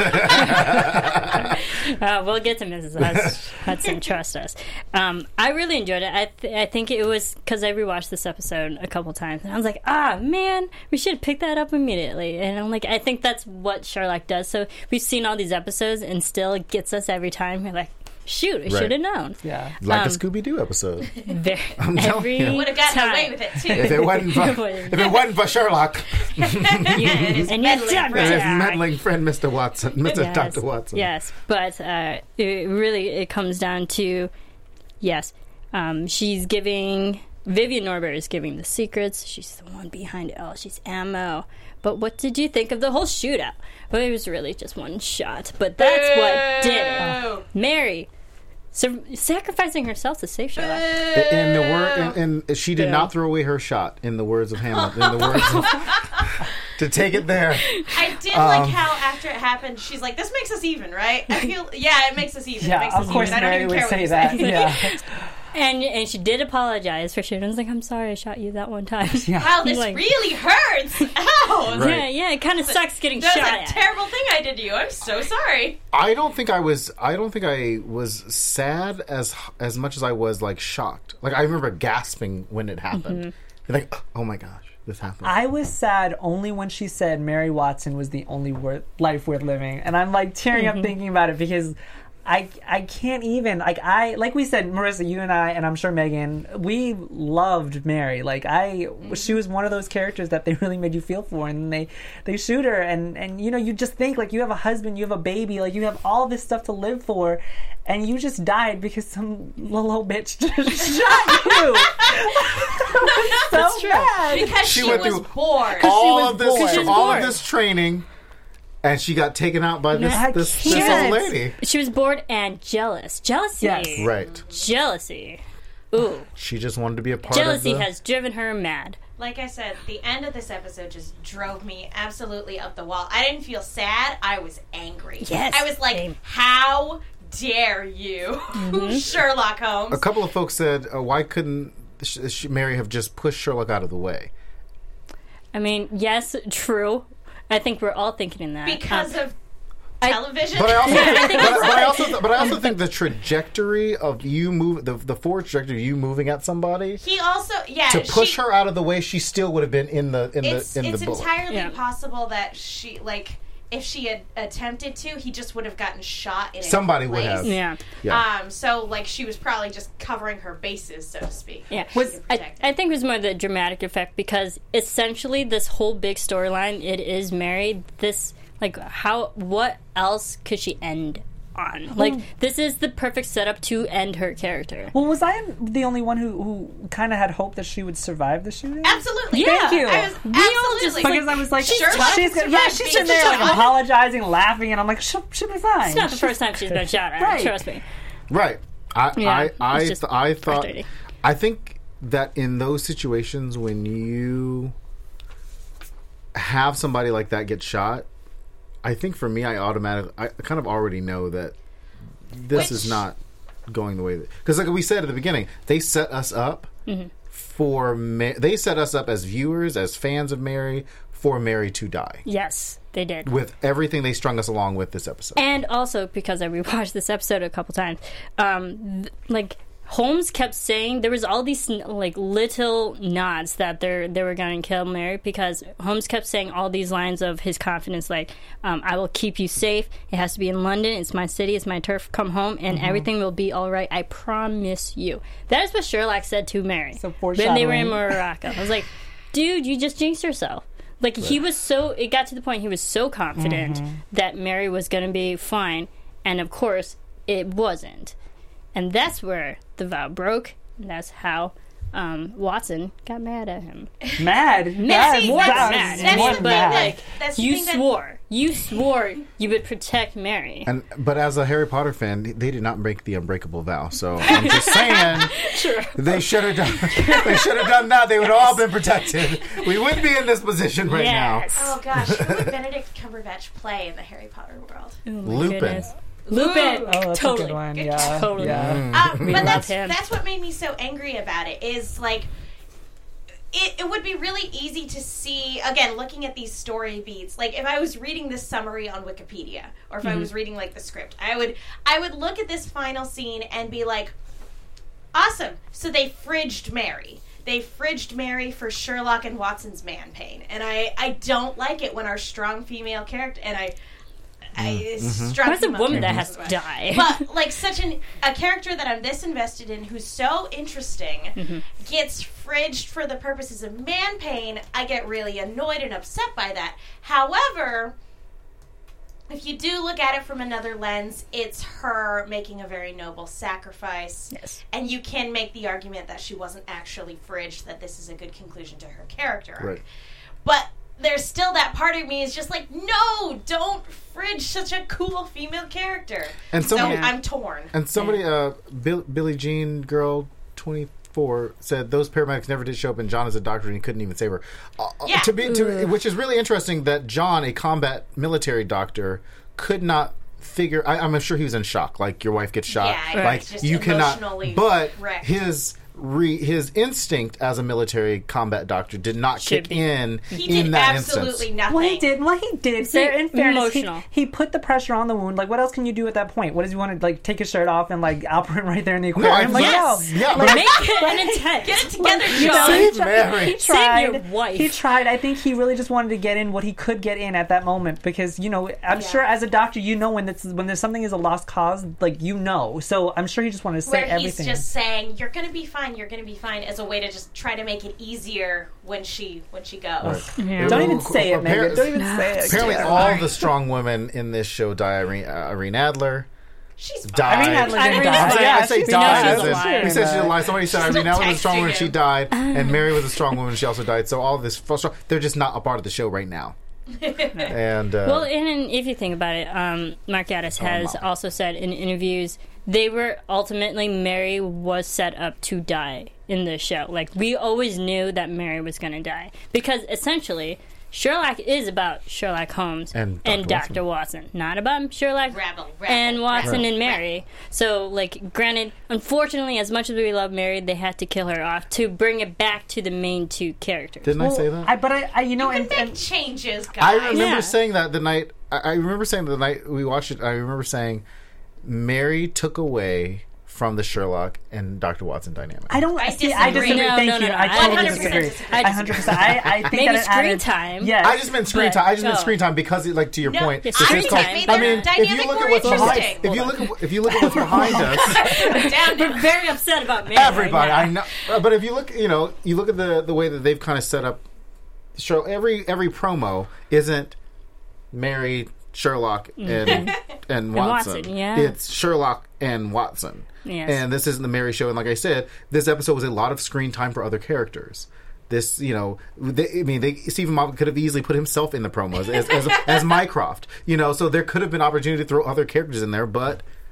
We'll get to Mrs. Hudson. Trust us. I really enjoyed it. I think it was because I rewatched this episode a couple times, and I was like, man, we should have picked that up immediately. And I'm like, I think that's what Sherlock does. So we've seen all these episodes, and still it gets us every time. We're like, shoot, I should have known. Yeah. Like a Scooby-Doo episode. Every telling you. Would have gotten time. away with it, too. If it wasn't for Sherlock And your and his doctor. meddling friend, Mr. Watson, Mr. Dr. Watson. Yes, but it comes down to, yes, she's giving, Vivian Norbury is giving the secrets. She's the one behind it all. She's ammo. But what did you think of the whole shootout? Well, it was really just one shot, but that's what did it. Mary, sacrificing herself to save Sherlock. In the word, and she did not throw away her shot. In the words of Hamlet, in the words of, to take it there. I did like how after it happened, she's like, "This makes us even, right?" I feel, it makes us even. It Yeah, makes of us course even. I don't Mary even would care say what that. you say. Yeah. And she did apologize for shooting. I was like, I'm sorry I shot you that one time. Yeah. Wow, this Like- really hurts. Ow! Right. Yeah, it kind of sucks getting That shot was at. a terrible thing I did to you. I'm so sorry. I don't think I was sad as much as I was like shocked. Like, I remember gasping when it happened. Like, oh my gosh, this happened. I was sad only when she said Mary Watson was the only life worth living, and I'm like tearing up thinking about it, because I can't even, like we said, Marissa, you and I, and I'm sure Megan, we loved Mary. Like, she was one of those characters that they really made you feel for, and they shoot her, and you know, you just think, like, you have a husband, you have a baby, like, you have all this stuff to live for, and you just died because some little old bitch just shot you. That's true. Bad. Because She she went was through bored. all was bored. She was all bored. of this training, and she got taken out by this I this can't. old lady. She was bored and jealous. Jealousy. Yes. Right. Jealousy. Ooh. She just wanted to be a part Jealousy of the... has driven her mad. Like I said, the end of this episode just drove me absolutely up the wall. I didn't feel sad. I was angry. Yes, I was like, same. how dare you, Sherlock Holmes? A couple of folks said, why couldn't Mary have just pushed Sherlock out of the way? I mean, yes, true. I think we're all thinking in that. Because of television? But I also think the trajectory of you the forward trajectory of you moving at somebody, he also, to push her out of the way, she still would have been in the It's bullet. entirely Yeah. possible that she, like, if she had attempted to, he just would have gotten shot in Somebody a would place. have. Yeah. Yeah. So, like, she was probably just covering her bases, so to speak. Yeah. She was I protected. think it was more the dramatic effect, because essentially this whole big storyline, it is Mary. This, like, what else could she end on? Like, this is the perfect setup to end her character. Well, was I the only one who kind of had hope that she would survive the shooting? Absolutely. Yeah. Thank you. I was We all absolutely. just, Because I was like, Sherlock she's survived she's being sitting there like shot. apologizing, laughing, and I'm like, she'll be fine. It's not the first time she's been shot at. Right. Trust me. Right. Yeah, I it's just thought frustrating. I think that in those situations when you have somebody like that get shot, I think for me, I kind of already know that this is not going the way that... Because like we said at the beginning, they set us up they set us up as viewers, as fans of Mary, for Mary to die. Yes, they did. With everything they strung us along with this episode. And also, because I rewatched this episode a couple times, Holmes kept saying there was all these little nods that they were going to kill Mary, because Holmes kept saying all these lines of his confidence, like I will keep you safe. It has to be in London. It's my city. It's my turf. Come home, and everything will be all right. I promise you. That is what Sherlock said to Mary when they were in Morocco. I was like, dude, you just jinxed yourself. Like he was it got to the point he was so confident that Mary was going to be fine, and of course it wasn't. And that's where the vow broke, and that's how Watson got mad at him. Mad? That's You swore you would protect Mary. But as a Harry Potter fan, they did not break the unbreakable vow. So I'm just saying, they should have done. They should have done that. They would have all been protected. We wouldn't be in this position right now. Oh gosh, who would Benedict Cumberbatch play in the Harry Potter world? Oh, Lupin. Goodness. Lupin. Oh, that's totally. a good one. Yeah. Totally. Yeah. But that's what made me so angry about it, is like it would be really easy to see, again, looking at these story beats, like if I was reading this summary on Wikipedia, or if I was reading like the script, I would look at this final scene and be like, awesome, so they fridged Mary. They fridged Mary for Sherlock and Watson's man pain. And I don't like it when our strong female character, and Why's a woman that has to die? But like such a character that I'm this invested in, who's so interesting, gets fridged for the purposes of man pain, I get really annoyed and upset by that. However, if you do look at it from another lens, it's her making a very noble sacrifice. Yes. And you can make the argument that she wasn't actually fridged, that this is a good conclusion to her character arc. Right. But there's still that part of me is just like, no, don't fridge such a cool female character. And somebody, so I'm torn. And somebody, Billie Jean Girl 24 said those paramedics never did show up, and John is a doctor and he couldn't even save her. Which is really interesting that John, a combat military doctor, could not figure. I'm sure he was in shock. Like your wife gets shot. Yeah, like just you cannot. But wrecked. His instinct as a military combat doctor did not kick in that instance. He did absolutely nothing. Well, he did. In fairness, he put the pressure on the wound. Like, what else can you do at that point? What does he want to, like, take his shirt off and, like, Alperin right there in the aquarium? Make it an intent. Get it together, John. He tried. Save your wife. He tried. I think he really just wanted to get in what he could get in at that moment, because, you know, I'm sure as a doctor, you know when there's something is a lost cause, like, you know. So I'm sure he just wanted to say everything. He's just saying, you're going to be fine. You're going to be fine, as a way to just try to make it easier when she goes. Right. Yeah. Don't even say it, Megan. Don't even say it. Apparently, all the strong women in this show die. Irene Adler. She's died. Irene Adler didn't die. I say died. We said she's alive. Somebody said Irene Adler was a strong woman. She died, and Mary was a strong woman. She also died. So all of this, they're just not a part of the show right now. And and if you think about it, Mark Gatiss has also said in interviews Mary was set up to die in the show. Like, we always knew that Mary was going to die, because essentially Sherlock is about Sherlock Holmes and Dr. Watson, not about Sherlock and Watson and Mary. So, like, granted, unfortunately, as much as we love Mary, they had to kill her off to bring it back to the main two characters. Didn't I say that? You can make changes, guys. I remember saying that the night. I remember saying the night we watched it. I remember saying Mary took away from the Sherlock and Dr. Watson dynamic. I disagree. Thank you. I totally disagree. 100%. I think maybe that screen time. Yes. I just meant screen time. I just meant screen time because, like, to your point, if you look at what's behind us, we're very upset about Mary. Everybody, I know. But if you look, you look at the way that they've kind of set up the show. Every promo isn't Mary, Sherlock, and Watson. It's Sherlock and Watson. Yes. And this isn't the Mary show. And like I said, this episode was a lot of screen time for other characters. This, Stephen Moffat could have easily put himself in the promos as Mycroft. So there could have been opportunity to throw other characters in there, but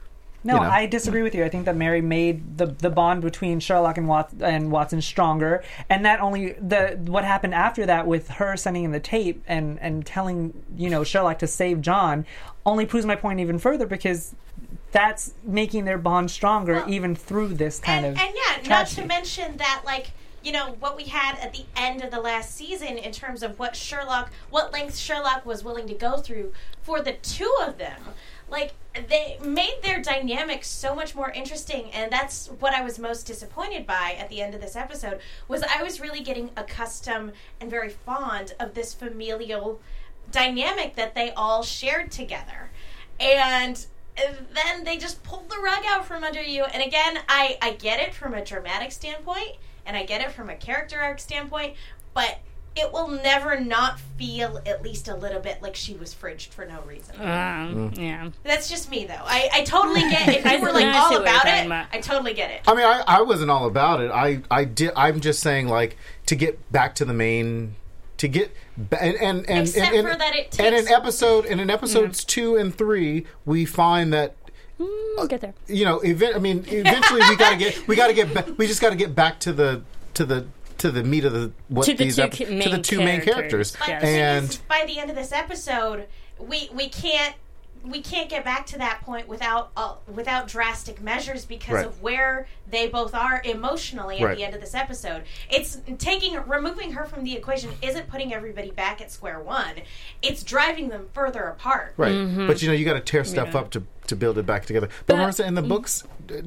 No, I disagree with you. I think that Mary made the bond between Sherlock and Watson stronger, and that only what happened after that with her sending in the tape and telling Sherlock to save John only proves my point even further, because that's making their bond stronger even through this kind of tragedy. Not to mention that what we had at the end of the last season in terms of what lengths Sherlock was willing to go through for the two of them. Like, they made their dynamic so much more interesting, and that's what I was most disappointed by at the end of this episode, was I was really getting accustomed and very fond of this familial dynamic that they all shared together. And then they just pulled the rug out from under you. And again, I get it from a dramatic standpoint, and I get it from a character arc standpoint, but it will never not feel at least a little bit like she was fridged for no reason. Yeah. That's just me, though. I totally get it. If you were all about it, I totally get it. I mean, I wasn't all about it. I'm just saying, like, to get back to the main, to get and for that it takes, and in episodes 2 and 3, we find that. We'll get there. Eventually we just got to get back to the meat of the two main characters. But and by the end of this episode, we can't get back to that point without drastic measures of where they both are emotionally at the end of this episode. It's removing her from the equation isn't putting everybody back at square one. It's driving them further apart. Right. Mm-hmm. But you got to tear stuff up to build it back together. But Marissa, in the books,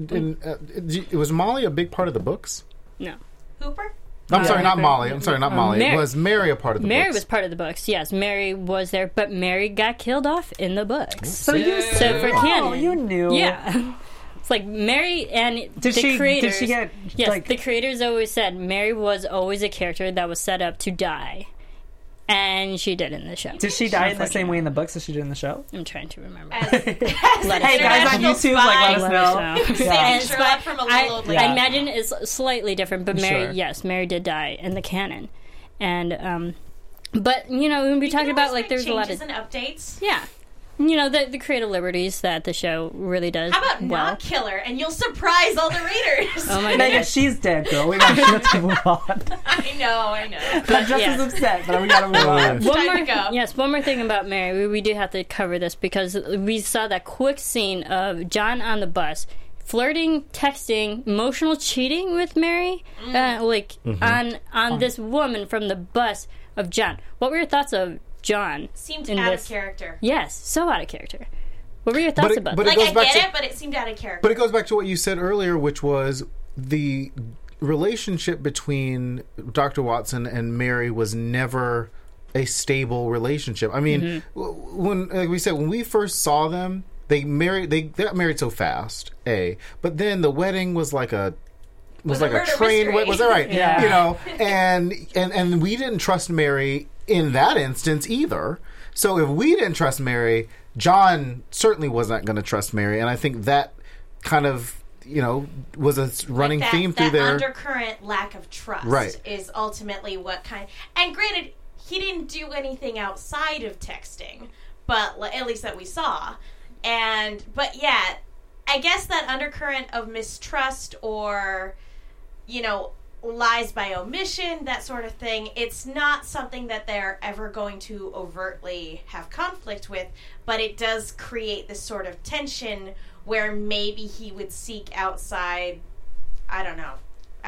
was Molly a big part of the books? No. Hooper? I'm sorry, not Molly. Was Mary a part of the books? Mary was part of the books, yes. Mary was there, but Mary got killed off in the books. So for canon. You knew. Yeah. It's like Mary and creators... Did she get... Yes, the creators always said Mary was always a character that was set up to die. And she did in the show. Did she die in the same way in the books as she did in the show? I'm trying to remember. Hey guys on YouTube, let us know. I imagine it's slightly different, but Mary did die in the canon. And but when we talked about there's a lot of changes and updates. Yeah. The creative liberties that the show really does. How about not kill her, and you'll surprise all the readers? Oh my god! Megan, she's dead, girl. We have to move on. I know. I'm just as upset, but we gotta move on. One more thing about Mary. We do have to cover this because we saw that quick scene of John on the bus, flirting, texting, emotional cheating with Mary, on this woman from the bus of John. What were your thoughts of John? Seemed out of character. Yes, so out of character. What were your thoughts about that? I get it, but it seemed out of character. But it goes back to what you said earlier, which was the relationship between Dr. Watson and Mary was never a stable relationship. I mean, when we first saw them, they got married so fast, but then the wedding was like a train. Was that right? Yeah. And we didn't trust Mary in that instance either. So if we didn't trust Mary, John certainly wasn't going to trust Mary, and I think that kind of was a running theme through there. That undercurrent lack of trust is ultimately what and granted, he didn't do anything outside of texting, but at least that we saw. But I guess that undercurrent of mistrust or lies by omission, that sort of thing, it's not something that they're ever going to overtly have conflict with, but it does create this sort of tension where maybe he would seek outside, I don't know,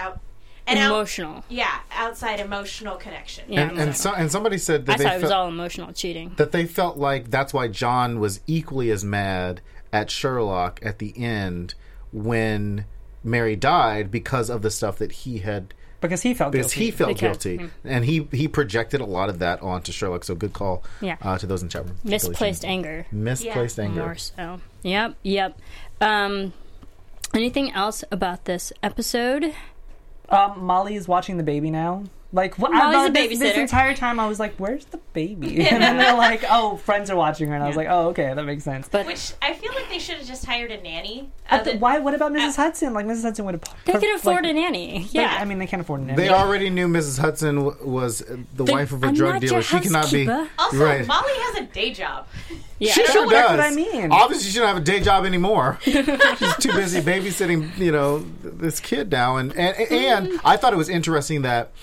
outside emotional connection. Yeah, and somebody said that I thought it was all emotional cheating. That they felt like that's why John was equally as mad at Sherlock at the end when Mary died because of the stuff that he had. Because he felt guilty. And he projected a lot of that onto Sherlock. So good call to those in chat room. Misplaced anger. More so. Yep. Anything else about this episode? Molly is watching the baby now. Like, Molly's a this babysitter. entire time, I was like, "Where's the baby?" And then they're like, "Oh, friends are watching her," and I was like, "Oh, okay, that makes sense." But Which I feel like they should have just hired a nanny. why? What about Mrs. Hudson? Like, Mrs. Hudson would have. they can afford a nanny. Yeah. I mean, they can't afford a nanny. They already knew Mrs. Hudson was the wife of a I'm drug not dealer. your She cannot be. housekeeper. Also, Right. Molly has a day job. Yeah. She sure That's does. what I mean. Obviously, she don't have a day job anymore. She's too busy babysitting, this kid now. And I thought it was interesting that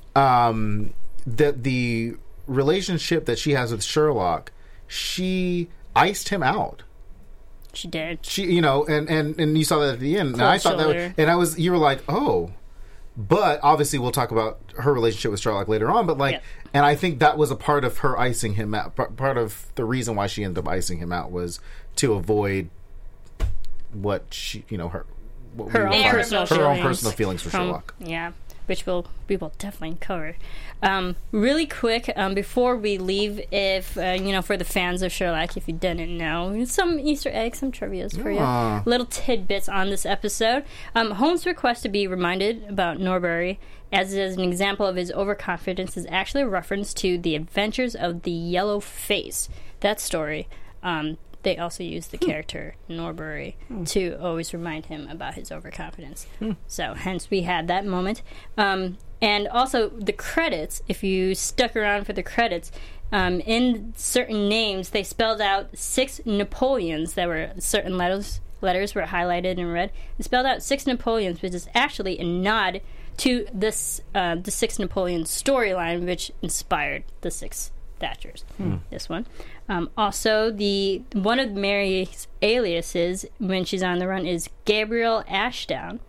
that the relationship that she has with Sherlock, she iced him out. She did. She, and you saw that at the end. And Cold I thought shoulder. you were like, oh. But obviously, we'll talk about her relationship with Sherlock later on. But Yep. and I think that was a part of her icing him out. Part of the reason why she ended up icing him out was to avoid what she, her own personal feelings for Sherlock. Yeah, which we will definitely cover. Really quick, before we leave, if for the fans of Sherlock, if you didn't know, some Easter eggs, some trivias for you, little tidbits on this episode. Holmes' request to be reminded about Norbury as an example of his overconfidence is actually a reference to The Adventures of the Yellow Face. That story. They also use the character Norbury to always remind him about his overconfidence. So, hence, we had that moment. And also, the credits, if you stuck around for the credits, in certain names, they spelled out 6 Napoleons that were certain letters were highlighted in red. They spelled out 6 Napoleons, which is actually a nod to this the 6 Napoleon storyline, which inspired the 6 Thatchers. This one. Also, one of Mary's aliases when she's on the run is Gabrielle Ashdown.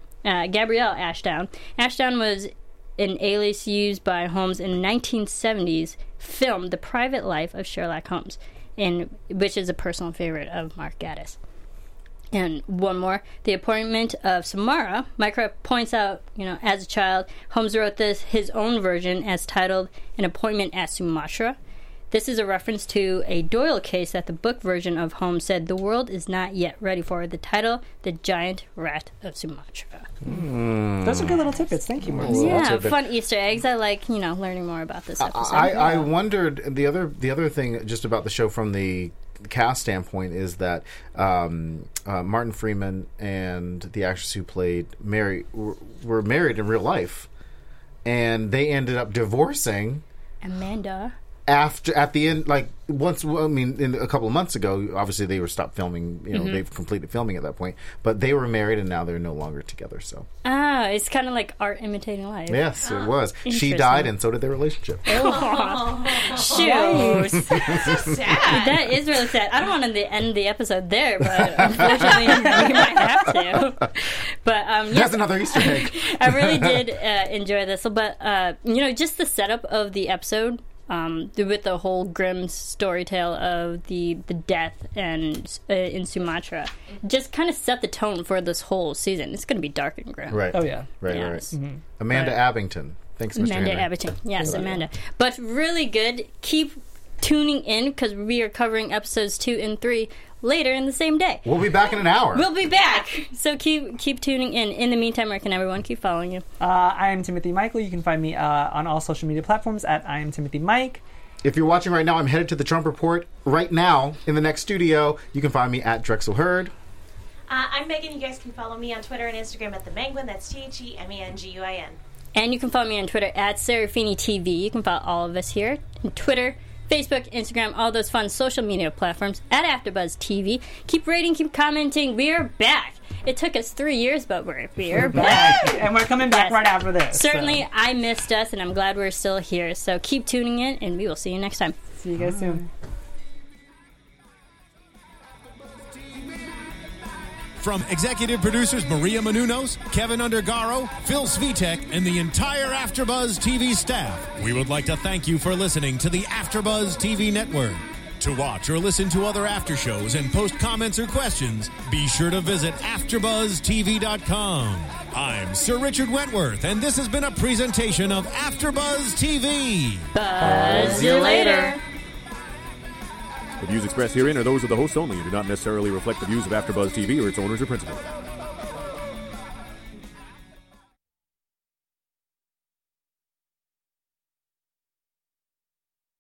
Ashdown was an alias used by Holmes in the 1970s film The Private Life of Sherlock Holmes, which is a personal favorite of Mark Gatiss. And one more, the appointment of Samara. Mycroft points out, as a child, Holmes wrote his own version as titled An Appointment at Sumatra. This is a reference to a Doyle case that the book version of Holmes said the world is not yet ready for. The title, The Giant Rat of Sumatra. Those are good little tidbits. Thank you, Mark. Yeah, fun Easter eggs. I like, learning more about this episode. I wondered, the other thing just about the show from the cast standpoint is that Martin Freeman and the actress who played Mary were married in real life, and they ended up divorcing. Amanda. At the end, like a couple of months ago, obviously they were stopped filming. They've completed filming at that point, but they were married and now they're no longer together. So it's kind of like art imitating life. Yes, it was. She died, and so did their relationship. Shoot, That's so sad. that is really sad. I don't want to end the episode there, but unfortunately, we might have to. But That's another Easter egg. I really did enjoy this, but just the setup of the episode. With the whole grim story tale of the death and in Sumatra, just kind of set the tone for this whole season. It's going to be dark and grim. Right. Oh, yeah. Right. Yes. Right. Amanda Abington. Thanks, Mr. Amanda Henry. Abington. Yes, Amanda. But really good. Keep tuning in because we are covering episodes 2 and 3 later in the same day. We'll be back in an hour. We'll be back. So keep tuning in. In the meantime, where can everyone keep following you? I am Timothy Michael. You can find me on all social media platforms at I am Timothy Mike. If you're watching right now, I'm headed to the Trump Report right now in the next studio. You can find me at Drexel Hurd. I'm Megan. You guys can follow me on Twitter and Instagram at The Menguin. That's TheMenguin. And you can follow me on Twitter at Serafini TV. You can follow all of us here on Twitter, Facebook, Instagram, all those fun social media platforms at AfterBuzz TV. Keep rating, keep commenting. We are back. It took us 3 years, but we're back. And we're coming back Yes. right after this. Certainly, so. I missed us, and I'm glad we're still here. So keep tuning in, and we will see you next time. See you guys soon. From executive producers Maria Menounos, Kevin Undergaro, Phil Svitek, and the entire AfterBuzz TV staff, we would like to thank you for listening to the AfterBuzz TV network. To watch or listen to other after shows and post comments or questions, be sure to visit AfterBuzzTV.com. I'm Sir Richard Wentworth, and this has been a presentation of AfterBuzz TV. Buzz you later. The views expressed herein are those of the hosts only and do not necessarily reflect the views of AfterBuzz TV or its owners or principals.